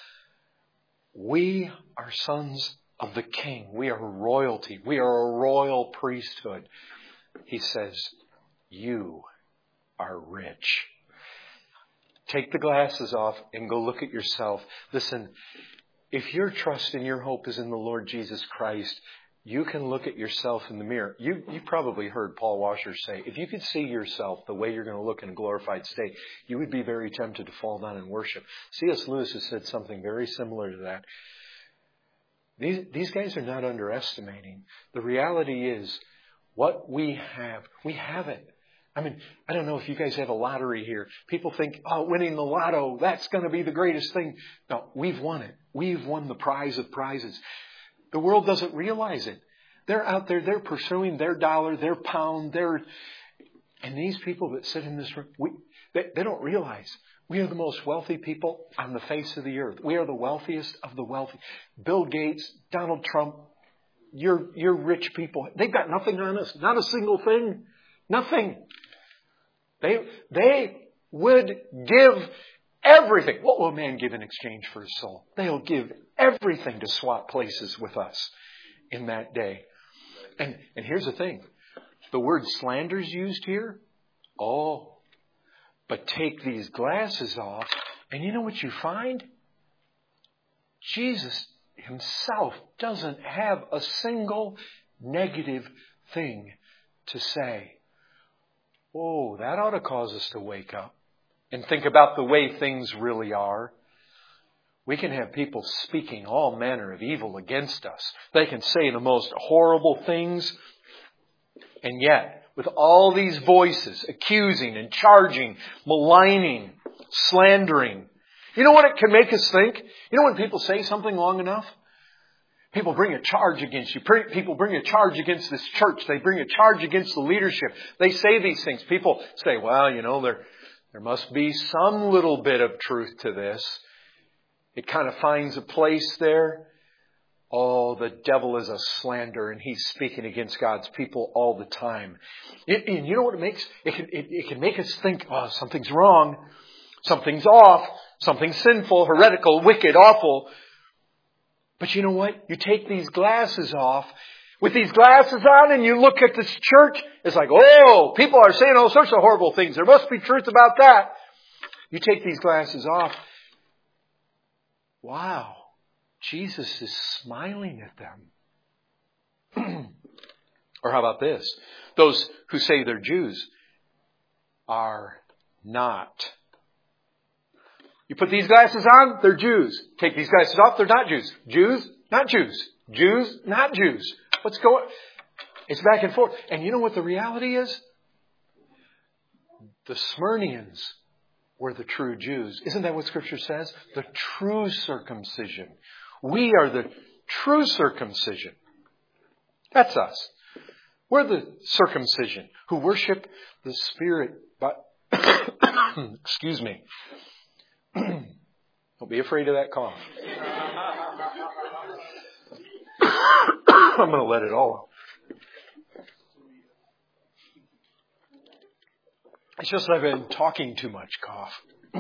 S1: We are sons of the King. We are royalty. We are a royal priesthood. He says, you are rich. Take the glasses off and go look at yourself. Listen, if your trust and your hope is in the Lord Jesus Christ, you can look at yourself in the mirror. You, you probably heard Paul Washer say, if you could see yourself the way you're going to look in a glorified state, you would be very tempted to fall down and worship. C S Lewis has said something very similar to that. These, these guys are not underestimating. The reality is, what we have, we have it. I mean, I don't know if you guys have a lottery here. People think, oh, winning the lotto, that's going to be the greatest thing. No, we've won it. We've won the prize of prizes. The world doesn't realize it. They're out there, they're pursuing their dollar, their pound, their... And these people that sit in this room, we, they, they don't realize we are the most wealthy people on the face of the earth. We are the wealthiest of the wealthy. Bill Gates, Donald Trump, you're, you're rich people. They've got nothing on us. Not a single thing. Nothing. They, they would give everything. What will man give in exchange for his soul? They'll give everything to swap places with us in that day. And, and here's the thing. The word slander is used here. Oh, but take these glasses off, and you know what you find? Jesus Himself doesn't have a single negative thing to say. Oh, that ought to cause us to wake up and think about the way things really are. We can have people speaking all manner of evil against us. They can say the most horrible things. And yet, with all these voices accusing and charging, maligning, slandering, you know what it can make us think? You know when people say something long enough? People bring a charge against you. People bring a charge against this church. They bring a charge against the leadership. They say these things. People say, well, you know, there, there must be some little bit of truth to this. It kind of finds a place there. Oh, the devil is a slanderer, and he's speaking against God's people all the time. It, and you know what it makes? It can, it, it can make us think, oh, something's wrong. Something's off. Something's sinful, heretical, wicked, awful. But you know what? You take these glasses off. With these glasses on and you look at this church, it's like, oh, people are saying all sorts of horrible things. There must be truth about that. You take these glasses off. Wow. Jesus is smiling at them. Or how about this? Those who say they're Jews are not. You put these glasses on, they're Jews. Take these glasses off, they're not Jews. Jews, not Jews. Jews, not Jews. What's going? It's back and forth. And you know what the reality is? The Smyrnians were the true Jews. Isn't that what Scripture says? The true circumcision. We are the true circumcision. That's us. We're the circumcision who worship the Spirit. But excuse me. Don't be afraid of that cough. I'm going to let it all out. It's just that I've been talking too much, cough.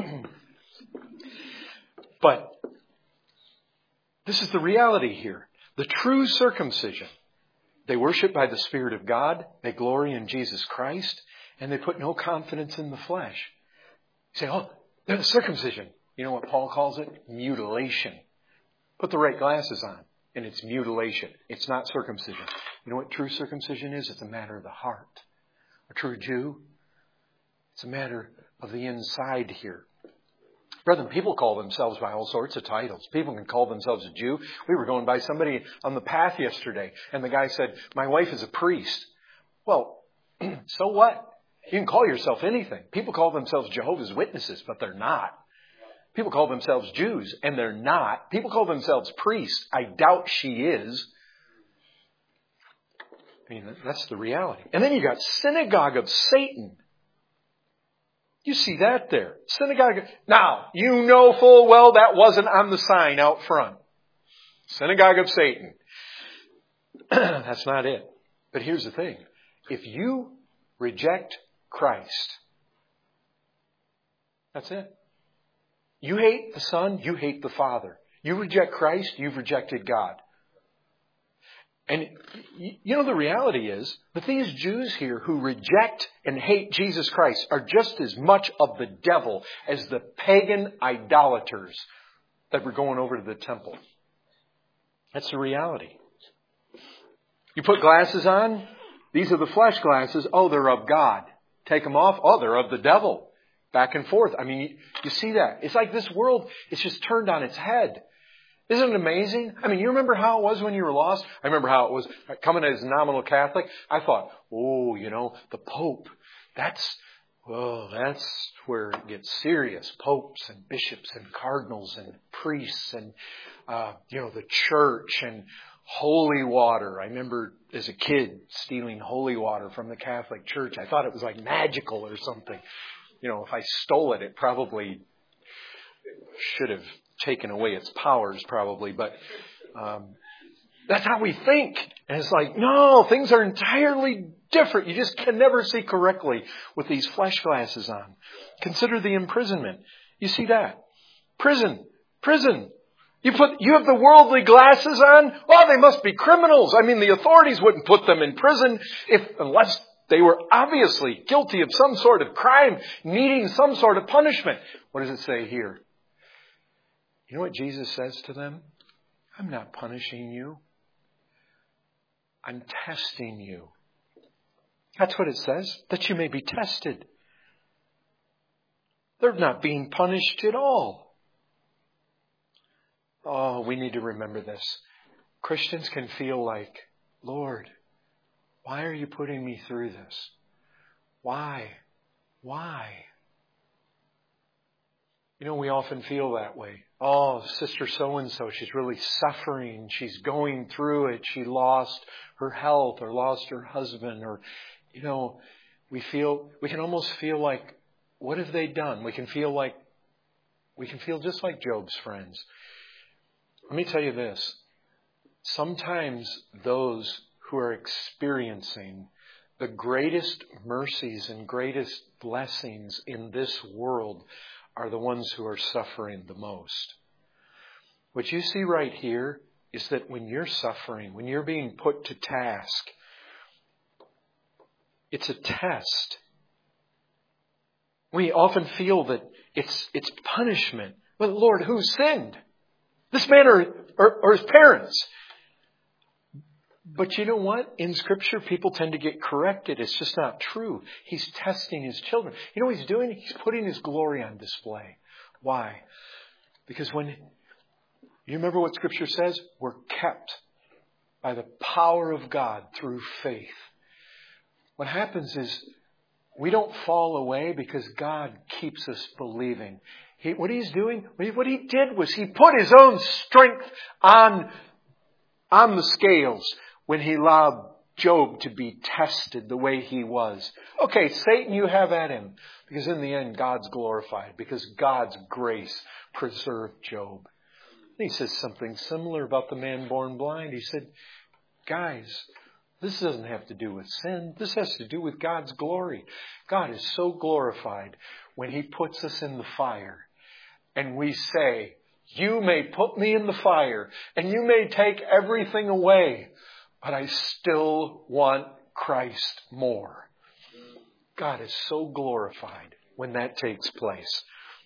S1: But this is the reality here. The true circumcision. They worship by the Spirit of God. They glory in Jesus Christ. And they put no confidence in the flesh. You say, oh, they're the circumcision. You know what Paul calls it? Mutilation. Put the right glasses on. And it's mutilation. It's not circumcision. You know what true circumcision is? It's a matter of the heart. A true Jew, it's a matter of the inside here. Brethren, people call themselves by all sorts of titles. People can call themselves a Jew. We were going by somebody on the path yesterday, and the guy said, my wife is a priest. Well, so what? You can call yourself anything. People call themselves Jehovah's Witnesses, but they're not. People call themselves Jews, and they're not. People call themselves priests. I doubt she is. I mean, that's the reality. And then you got synagogue of Satan. You see that there. Synagogue. Now, you know full well that wasn't on the sign out front. Synagogue of Satan. That's not it. But here's the thing. If you reject Christ, that's it. You hate the Son, you hate the Father. You reject Christ, you've rejected God. And you know the reality is that these Jews here who reject and hate Jesus Christ are just as much of the devil as the pagan idolaters that were going over to the temple. That's the reality. You put glasses on, these are the flesh glasses. Oh, they're of God. Take them off. Oh, they're of the devil. Back and forth. I mean, you, you see that. It's like this world, it's just turned on its head. Isn't it amazing? I mean, you remember how it was when you were lost? I remember how it was coming as a nominal Catholic. I thought, oh, you know, the Pope, that's, oh, that's where it gets serious. Popes and bishops and cardinals and priests and, uh, you know, the church and holy water. I remember as a kid stealing holy water from the Catholic Church. I thought it was like magical or something. You know, if I stole it, it probably should have taken away its powers, probably. But um, that's how we think. And it's like, no, things are entirely different. You just can never see correctly with these flesh glasses on. Consider the imprisonment. You see that? Prison. Prison. You put, you have the worldly glasses on? Oh, they must be criminals. I mean, the authorities wouldn't put them in prison if, unless they were obviously guilty of some sort of crime, needing some sort of punishment. What does it say here? You know what Jesus says to them? I'm not punishing you. I'm testing you. That's what it says, that you may be tested. They're not being punished at all. Oh, we need to remember this. Christians can feel like, Lord, why are you putting me through this? Why? Why? You know, we often feel that way. Oh, sister so-and-so, she's really suffering. She's going through it. She lost her health or lost her husband. Or, you know, we feel, we can almost feel like, what have they done? We can feel like, we can feel just like Job's friends. Let me tell you this. Sometimes those who are experiencing the greatest mercies and greatest blessings in this world are the ones who are suffering the most. What you see right here is that when you're suffering, when you're being put to task, it's a test. We often feel that it's it's punishment. But Lord, who sinned? This man or, or, or his parents? But you know what? In Scripture, people tend to get corrected. It's just not true. He's testing his children. You know what he's doing? He's putting his glory on display. Why? Because when, you remember what Scripture says? We're kept by the power of God through faith. What happens is we don't fall away because God keeps us believing. He, what he's doing, what he did was he put his own strength on, on the scales when he allowed Job to be tested the way he was. Okay, Satan, you have at him. Because in the end, God's glorified. Because God's grace preserved Job. And he says something similar about the man born blind. He said, guys, this doesn't have to do with sin. This has to do with God's glory. God is so glorified when he puts us in the fire. And we say, you may put me in the fire. And you may take everything away. But I still want Christ more. God is so glorified when that takes place.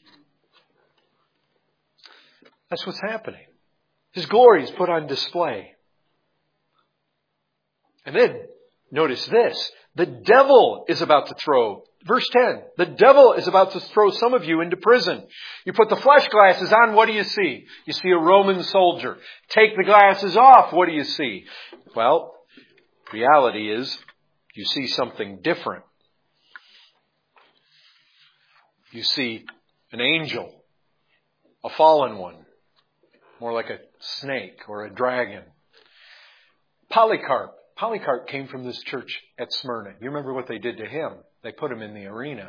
S1: That's what's happening. His glory is put on display. And then, notice this. The devil is about to throw, verse ten, the devil is about to throw some of you into prison. You put the flesh glasses on, what do you see? You see a Roman soldier. Take the glasses off, what do you see? Well, reality is, you see something different. You see an angel, a fallen one, more like a snake or a dragon. Polycarp. Polycarp came from this church at Smyrna. You remember what they did to him? They put him in the arena.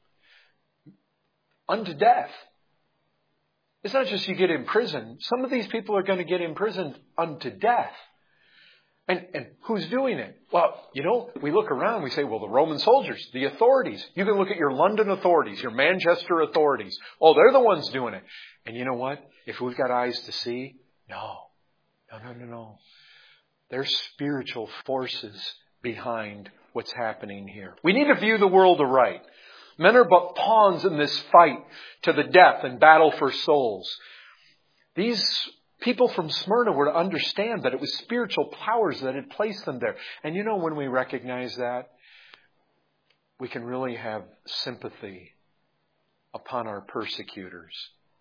S1: Unto death. It's not just you get imprisoned. Some of these people are going to get imprisoned unto death. And, and who's doing it? Well, you know, we look around, we say, well, the Roman soldiers, the authorities. You can look at your London authorities, your Manchester authorities. Oh, they're the ones doing it. And you know what? If we've got eyes to see, no. No, no, no, no. There's spiritual forces behind what's happening here. We need to view the world aright. Men are but pawns in this fight to the death and battle for souls. These people from Smyrna were to understand that it was spiritual powers that had placed them there. And you know, when we recognize that, we can really have sympathy upon our persecutors.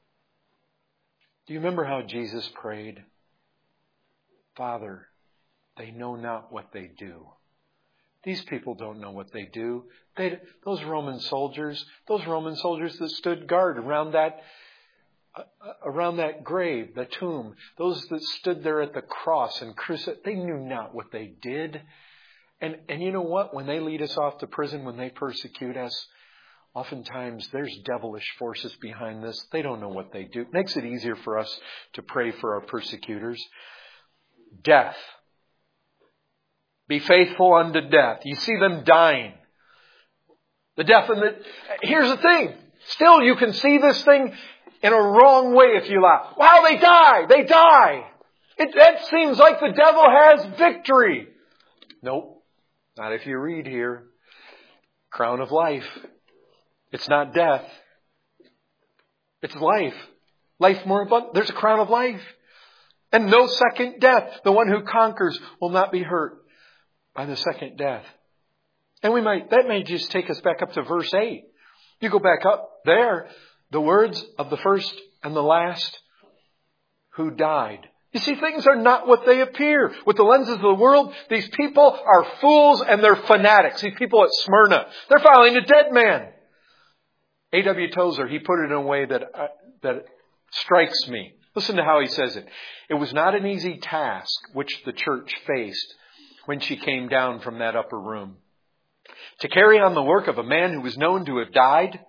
S1: Do you remember how Jesus prayed? Father, they know not what they do. These people don't know what they do. They, those Roman soldiers, those Roman soldiers that stood guard around that uh, around that grave, the tomb, those that stood there at the cross and crucified, they knew not what they did. And and you know what? When they lead us off to prison, when they persecute us, oftentimes there's devilish forces behind this. They don't know what they do. It makes it easier for us to pray for our persecutors. Death. Be faithful unto death. You see them dying. The death and the... Here's the thing. Still, you can see this thing in a wrong way if you laugh. Wow, they die! They die! It, that seems like the devil has victory. Nope. Not if you read here. Crown of life. It's not death. It's life. Life more abundant. There's a crown of life. And no second death. The one who conquers will not be hurt by the second death. And we might, that may just take us back up to verse eight. You go back up there, the words of the first and the last who died. You see, things are not what they appear. With the lenses of the world, these people are fools and they're fanatics. These people at Smyrna, they're following a dead man. A W Tozer, he put it in a way that, uh, that strikes me. Listen to how he says it. It was not an easy task which the church faced when she came down from that upper room. To carry on the work of a man who was known to have died,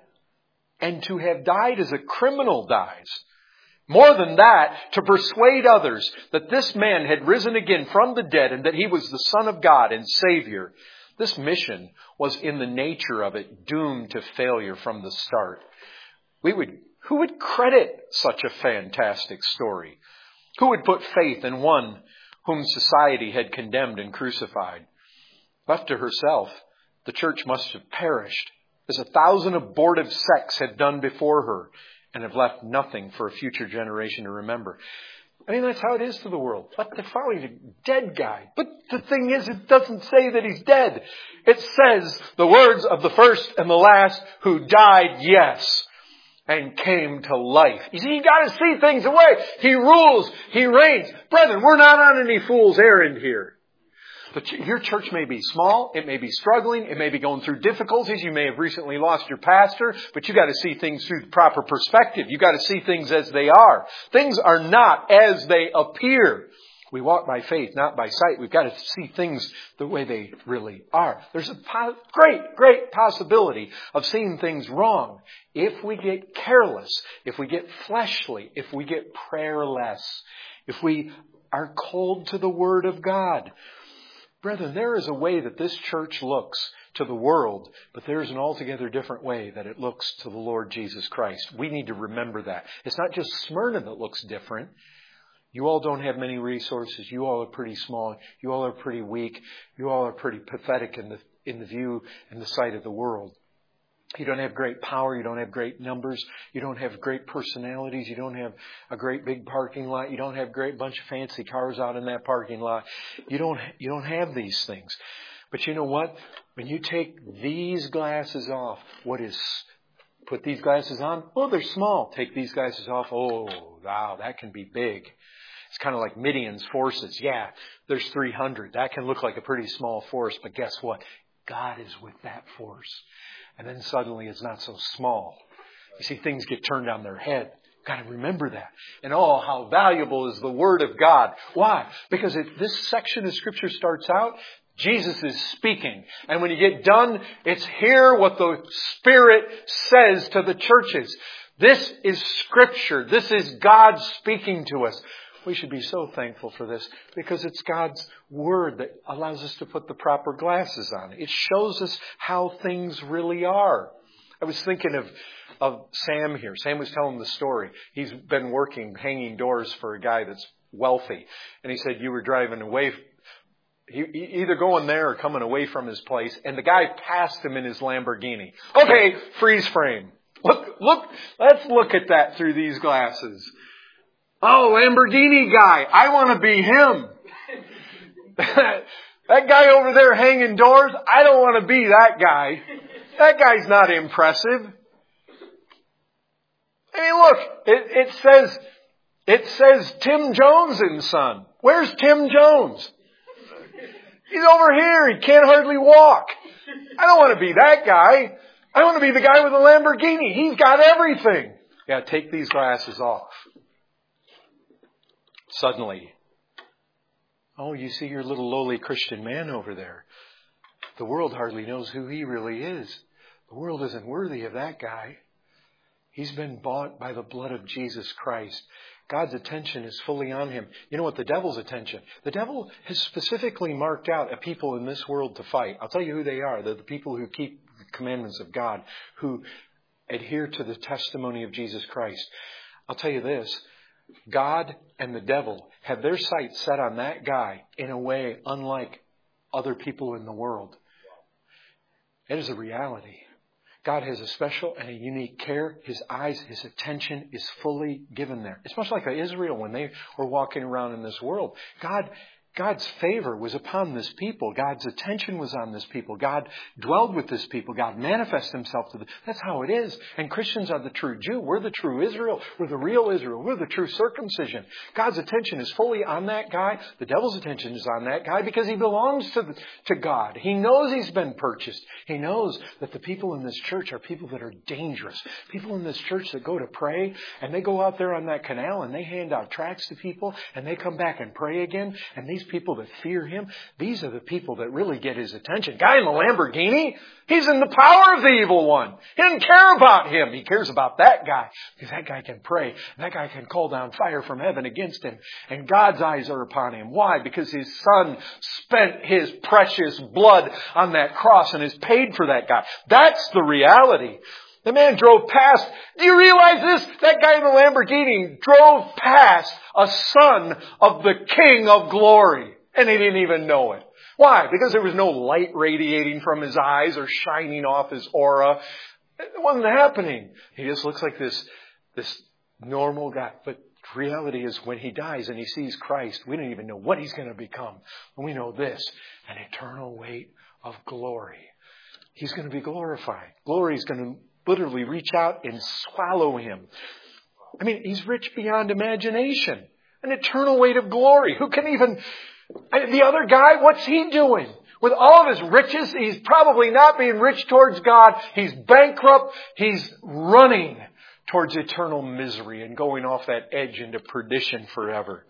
S1: and to have died as a criminal dies. More than that, to persuade others that this man had risen again from the dead and that he was the Son of God and Savior. This mission was in the nature of it doomed to failure from the start. We would, who would credit such a fantastic story? Who would put faith in one whom society had condemned and crucified? Left to herself, the church must have perished, as a thousand abortive sects had done before her, and have left nothing for a future generation to remember. I mean, that's how it is to the world. But they're following a dead guy. But the thing is, it doesn't say that he's dead. It says the words of the first and the last who died, yes, and came to life. You see, you got to see things away. He rules. He reigns. Brethren, we're not on any fool's errand here. But your church may be small, it may be struggling, it may be going through difficulties, you may have recently lost your pastor, but you got to see things through the proper perspective. You got to see things as they are. Things are not as they appear. We walk by faith, not by sight. We've got to see things the way they really are. There's a po- great, great possibility of seeing things wrong if we get careless, if we get fleshly, if we get prayerless, if we are cold to the Word of God. Brethren, there is a way that this church looks to the world, but there is an altogether different way that it looks to the Lord Jesus Christ. We need to remember that. It's not just Smyrna that looks different. You all don't have many resources. You all are pretty small. You all are pretty weak. You all are pretty pathetic in the, in the view and the sight of the world. You don't have great power. You don't have great numbers. You don't have great personalities. You don't have a great big parking lot. You don't have a great bunch of fancy cars out in that parking lot. You don't, you don't have these things. But you know what? When you take these glasses off, what is, put these glasses on? Oh, they're small. Take these glasses off. Oh, wow, that can be big. It's kind of like Midian's forces. Yeah, there's three hundred. That can look like a pretty small force. But guess what? God is with that force. And then suddenly it's not so small. You see, things get turned on their head. You've got to remember that. And oh, how valuable is the Word of God. Why? Because if this section of Scripture starts out, Jesus is speaking. And when you get done, it's hear what the Spirit says to the churches. This is Scripture. This is God speaking to us. We should be so thankful for this because it's God's Word that allows us to put the proper glasses on. It shows us how things really are. I was thinking of, of Sam here. Sam was telling the story. He's been working hanging doors for a guy that's wealthy. And he said you were driving away, he, either going there or coming away from his place. And the guy passed him in his Lamborghini. Okay, freeze frame. Look, look, let's look at that through these glasses. Oh, Lamborghini guy. I want to be him. That guy over there hanging doors. I don't want to be that guy. That guy's not impressive. I mean, look, it, it says, it says Tim Jones and Son. Where's Tim Jones? He's over here. He can't hardly walk. I don't want to be that guy. I want to be the guy with the Lamborghini. He's got everything. Yeah, take these glasses off. Suddenly, oh, you see your little lowly Christian man over there. The world hardly knows who he really is. The world isn't worthy of that guy. He's been bought by the blood of Jesus Christ. God's attention is fully on him. You know what? The devil's attention. The devil has specifically marked out a people in this world to fight. I'll tell you who they are. They're the people who keep the commandments of God, who adhere to the testimony of Jesus Christ. I'll tell you this. God and the devil have their sights set on that guy in a way unlike other people in the world. It is a reality. God has a special and a unique care. His eyes, His attention is fully given there. It's much like Israel when they were walking around in this world. God God's favor was upon this people. God's attention was on this people. God dwelled with this people. God manifested himself to them. That's how it is. And Christians are the true Jew. We're the true Israel. We're the real Israel. We're the true circumcision. God's attention is fully on that guy. The devil's attention is on that guy because he belongs to, the, to God. He knows he's been purchased. He knows that the people in this church are people that are dangerous. People in this church that go to pray and they go out there on that canal and they hand out tracts to people and they come back and pray again. And these people that fear him, these are the people that really get his attention. Guy in the Lamborghini, he's in the power of the evil one. He doesn't care about him. He cares about that guy because that guy can pray. That guy can call down fire from heaven against him. And God's eyes are upon him. Why? Because his son spent his precious blood on that cross and has paid for that guy. That's the reality. The man drove past. Do you realize this? That guy in the Lamborghini drove past a son of the King of Glory. And he didn't even know it. Why? Because there was no light radiating from his eyes or shining off his aura. It wasn't happening. He just looks like this, this normal guy. But reality is when he dies and he sees Christ, we don't even know what he's going to become. And we know this, an eternal weight of glory. He's going to be glorified. Glory is going to literally reach out and swallow him. I mean, he's rich beyond imagination. An eternal weight of glory. Who can even... The other guy, what's he doing? With all of his riches, he's probably not being rich towards God. He's bankrupt. He's running towards eternal misery and going off that edge into perdition forever.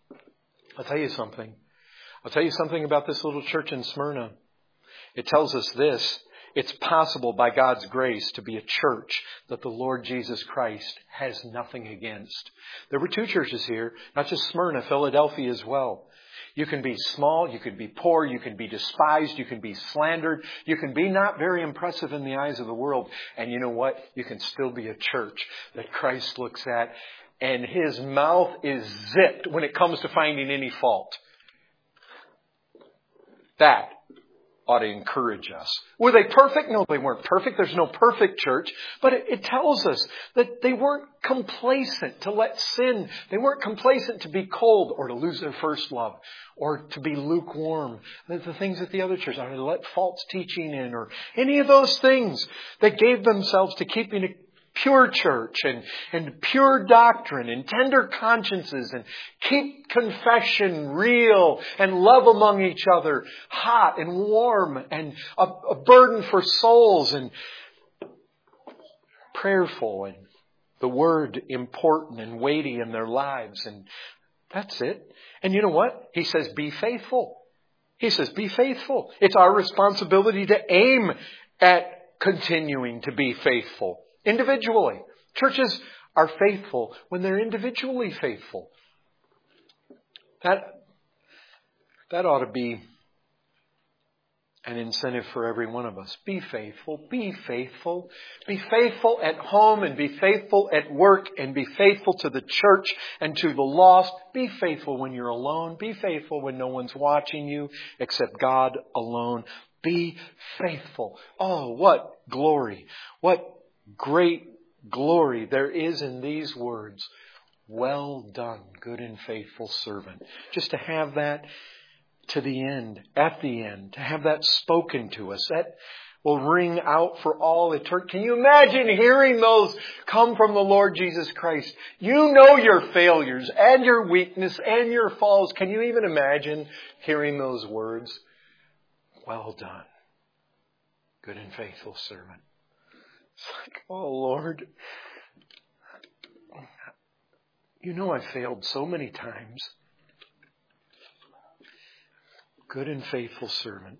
S1: I'll tell you something. I'll tell you something about this little church in Smyrna. It tells us this. It's possible by God's grace to be a church that the Lord Jesus Christ has nothing against. There were two churches here, not just Smyrna, Philadelphia as well. You can be small, you can be poor, you can be despised, you can be slandered, you can be not very impressive in the eyes of the world. And you know what? You can still be a church that Christ looks at and his mouth is zipped when it comes to finding any fault. That ought to encourage us. Were they perfect? No, they weren't perfect. There's no perfect church. But it, it tells us that they weren't complacent to let sin. They weren't complacent to be cold or to lose their first love or to be lukewarm. The, the things that the other churches are to let false teaching in or any of those things. They gave themselves to keeping a pure church and, and pure doctrine and tender consciences and keep confession real and love among each other hot and warm and a, a burden for souls and prayerful and the word important and weighty in their lives. And that's it. And you know what? He says, be faithful. He says, be faithful. It's our responsibility to aim at continuing to be faithful. Individually. Churches are faithful when they're individually faithful. That, that ought to be an incentive for every one of us. Be faithful. Be faithful. Be faithful at home and be faithful at work and be faithful to the church and to the lost. Be faithful when you're alone. Be faithful when no one's watching you except God alone. Be faithful. Oh, what glory. What great glory there is in these words. Well done, good and faithful servant. Just to have that to the end, at the end, to have that spoken to us, that will ring out for all eternity. Can you imagine hearing those come from the Lord Jesus Christ? You know your failures and your weakness and your falls. Can you even imagine hearing those words? Well done, good and faithful servant. It's like, oh Lord, you know I've failed so many times. Good and faithful servant.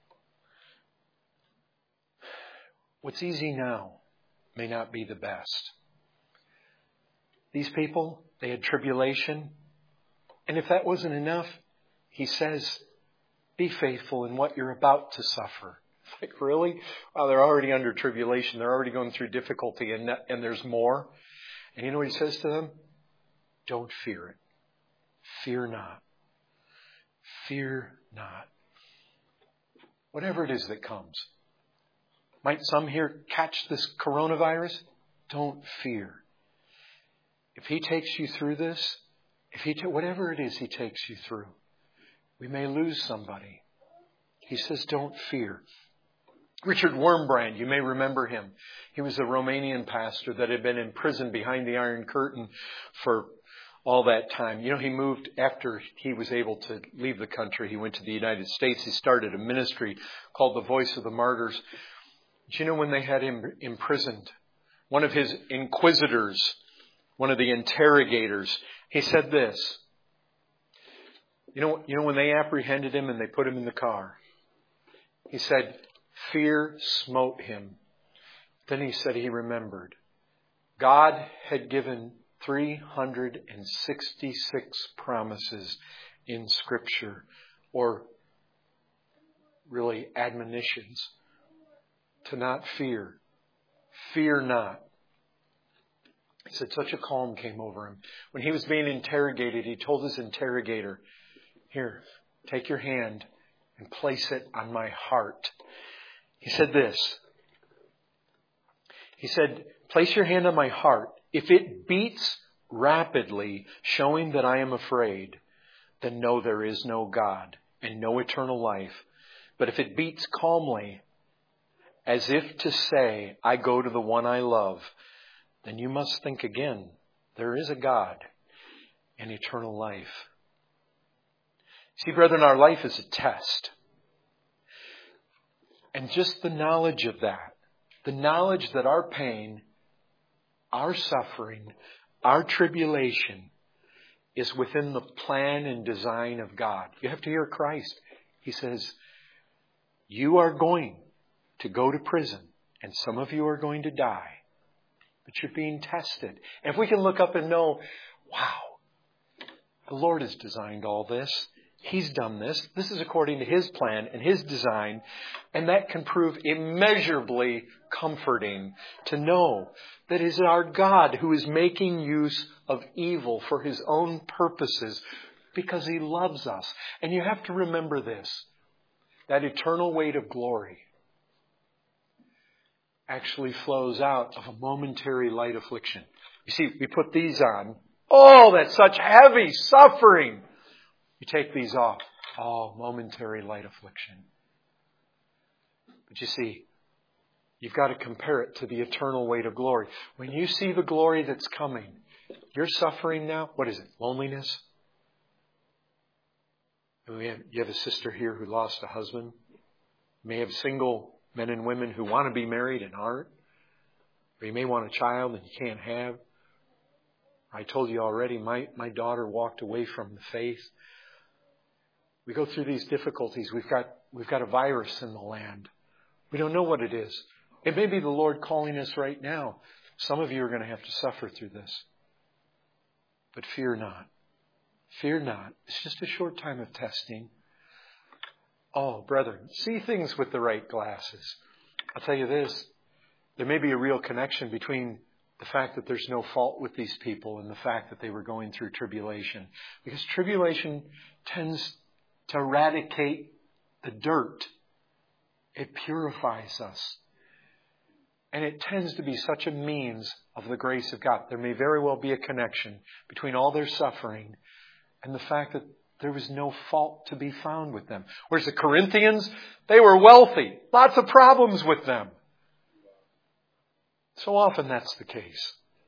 S1: What's easy now may not be the best. These people, they had tribulation. And if that wasn't enough, he says, be faithful in what you're about to suffer. It's like, really? Wow, they're already under tribulation. They're already going through difficulty and, and there's more. And you know what he says to them? Don't fear it. Fear not. Fear not. Whatever it is that comes. Might some here catch this coronavirus? Don't fear. If he takes you through this, if he ta- whatever it is he takes you through, We may lose somebody. He says, don't fear. Richard Wurmbrand, you may remember him. He was a Romanian pastor that had been imprisoned behind the Iron Curtain for all that time. You know, he moved after he was able to leave the country. He went to the United States. He started a ministry called the Voice of the Martyrs. Do you know when they had him imprisoned? One of his inquisitors, one of the interrogators, he said this. You know, you know when they apprehended him and they put him in the car, he said, fear smote him. Then he said he remembered. God had given three hundred sixty-six promises in Scripture, or really admonitions, to not fear. Fear not. He said such a calm came over him. When he was being interrogated, he told his interrogator, here, take your hand and place it on my heart. He said this. He said, place your hand on my heart. If it beats rapidly, showing that I am afraid, then know there is no God and no eternal life. But if it beats calmly, as if to say, I go to the one I love, then you must think again. There is a God and eternal life. See, brethren, our life is a test. And just the knowledge of that, the knowledge that our pain, our suffering, our tribulation is within the plan and design of God. You have to hear Christ. He says, you are going to go to prison, and some of you are going to die, but you're being tested. And if we can look up and know, wow, the Lord has designed all this. He's done this. This is according to His plan and His design. And that can prove immeasurably comforting to know that it is our God who is making use of evil for His own purposes because He loves us. And you have to remember this, that eternal weight of glory actually flows out of a momentary light affliction. You see, we put these on. Oh, that's such heavy suffering. You take these off. Oh, momentary light affliction. But you see, you've got to compare it to the eternal weight of glory. When you see the glory that's coming, you're suffering now. What is it? Loneliness? You have a sister here who lost a husband. You may have single men and women who want to be married and aren't. Or you may want a child and you can't have. I told you already, my, my daughter walked away from the faith. We go through these difficulties. We've got, we've got a virus in the land. We don't know what it is. It may be the Lord calling us right now. Some of you are going to have to suffer through this. But fear not. Fear not. It's just a short time of testing. Oh, brethren, see things with the right glasses. I'll tell you this. There may be a real connection between the fact that there's no fault with these people and the fact that they were going through tribulation. Because tribulation tends to eradicate the dirt. It purifies us. And it tends to be such a means of the grace of God. There may very well be a connection between all their suffering and the fact that there was no fault to be found with them. Whereas the Corinthians, they were wealthy. Lots of problems with them. So often that's the case.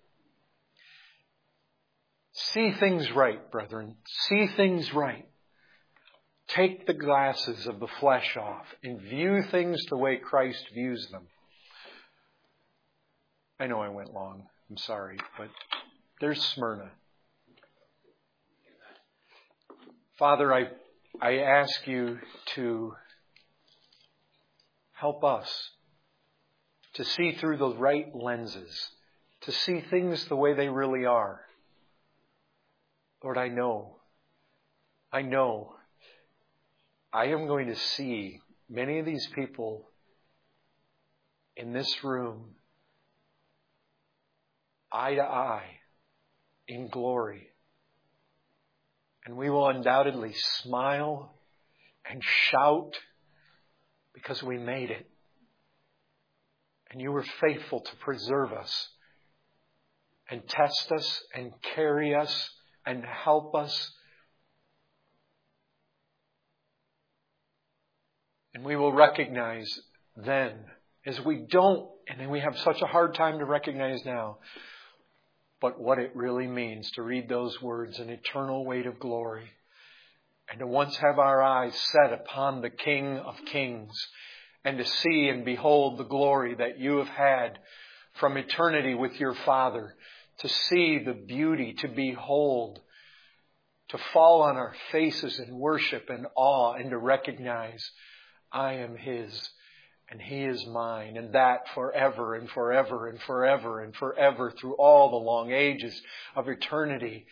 S1: See things right, brethren. See things right. Take the glasses of the flesh off and view things the way Christ views them. I know I went long. I'm sorry, but there's Smyrna. Father, I, I ask you to help us to see through the right lenses, to see things the way they really are. Lord, I know, I know I am going to see many of these people in this room eye to eye in glory. And we will undoubtedly smile and shout because we made it. And you were faithful to preserve us and test us and carry us and help us. And we will recognize then, as we don't, and then we have such a hard time to recognize now, but what it really means to read those words, an eternal weight of glory, and to once have our eyes set upon the King of Kings, and to see and behold the glory that you have had from eternity with your Father, to see the beauty, to behold, to fall on our faces in worship and awe, and to recognize, I am His and He is mine, and that forever and forever and forever and forever through all the long ages of eternity.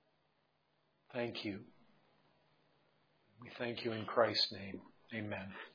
S1: Thank you. We thank you in Christ's name. Amen.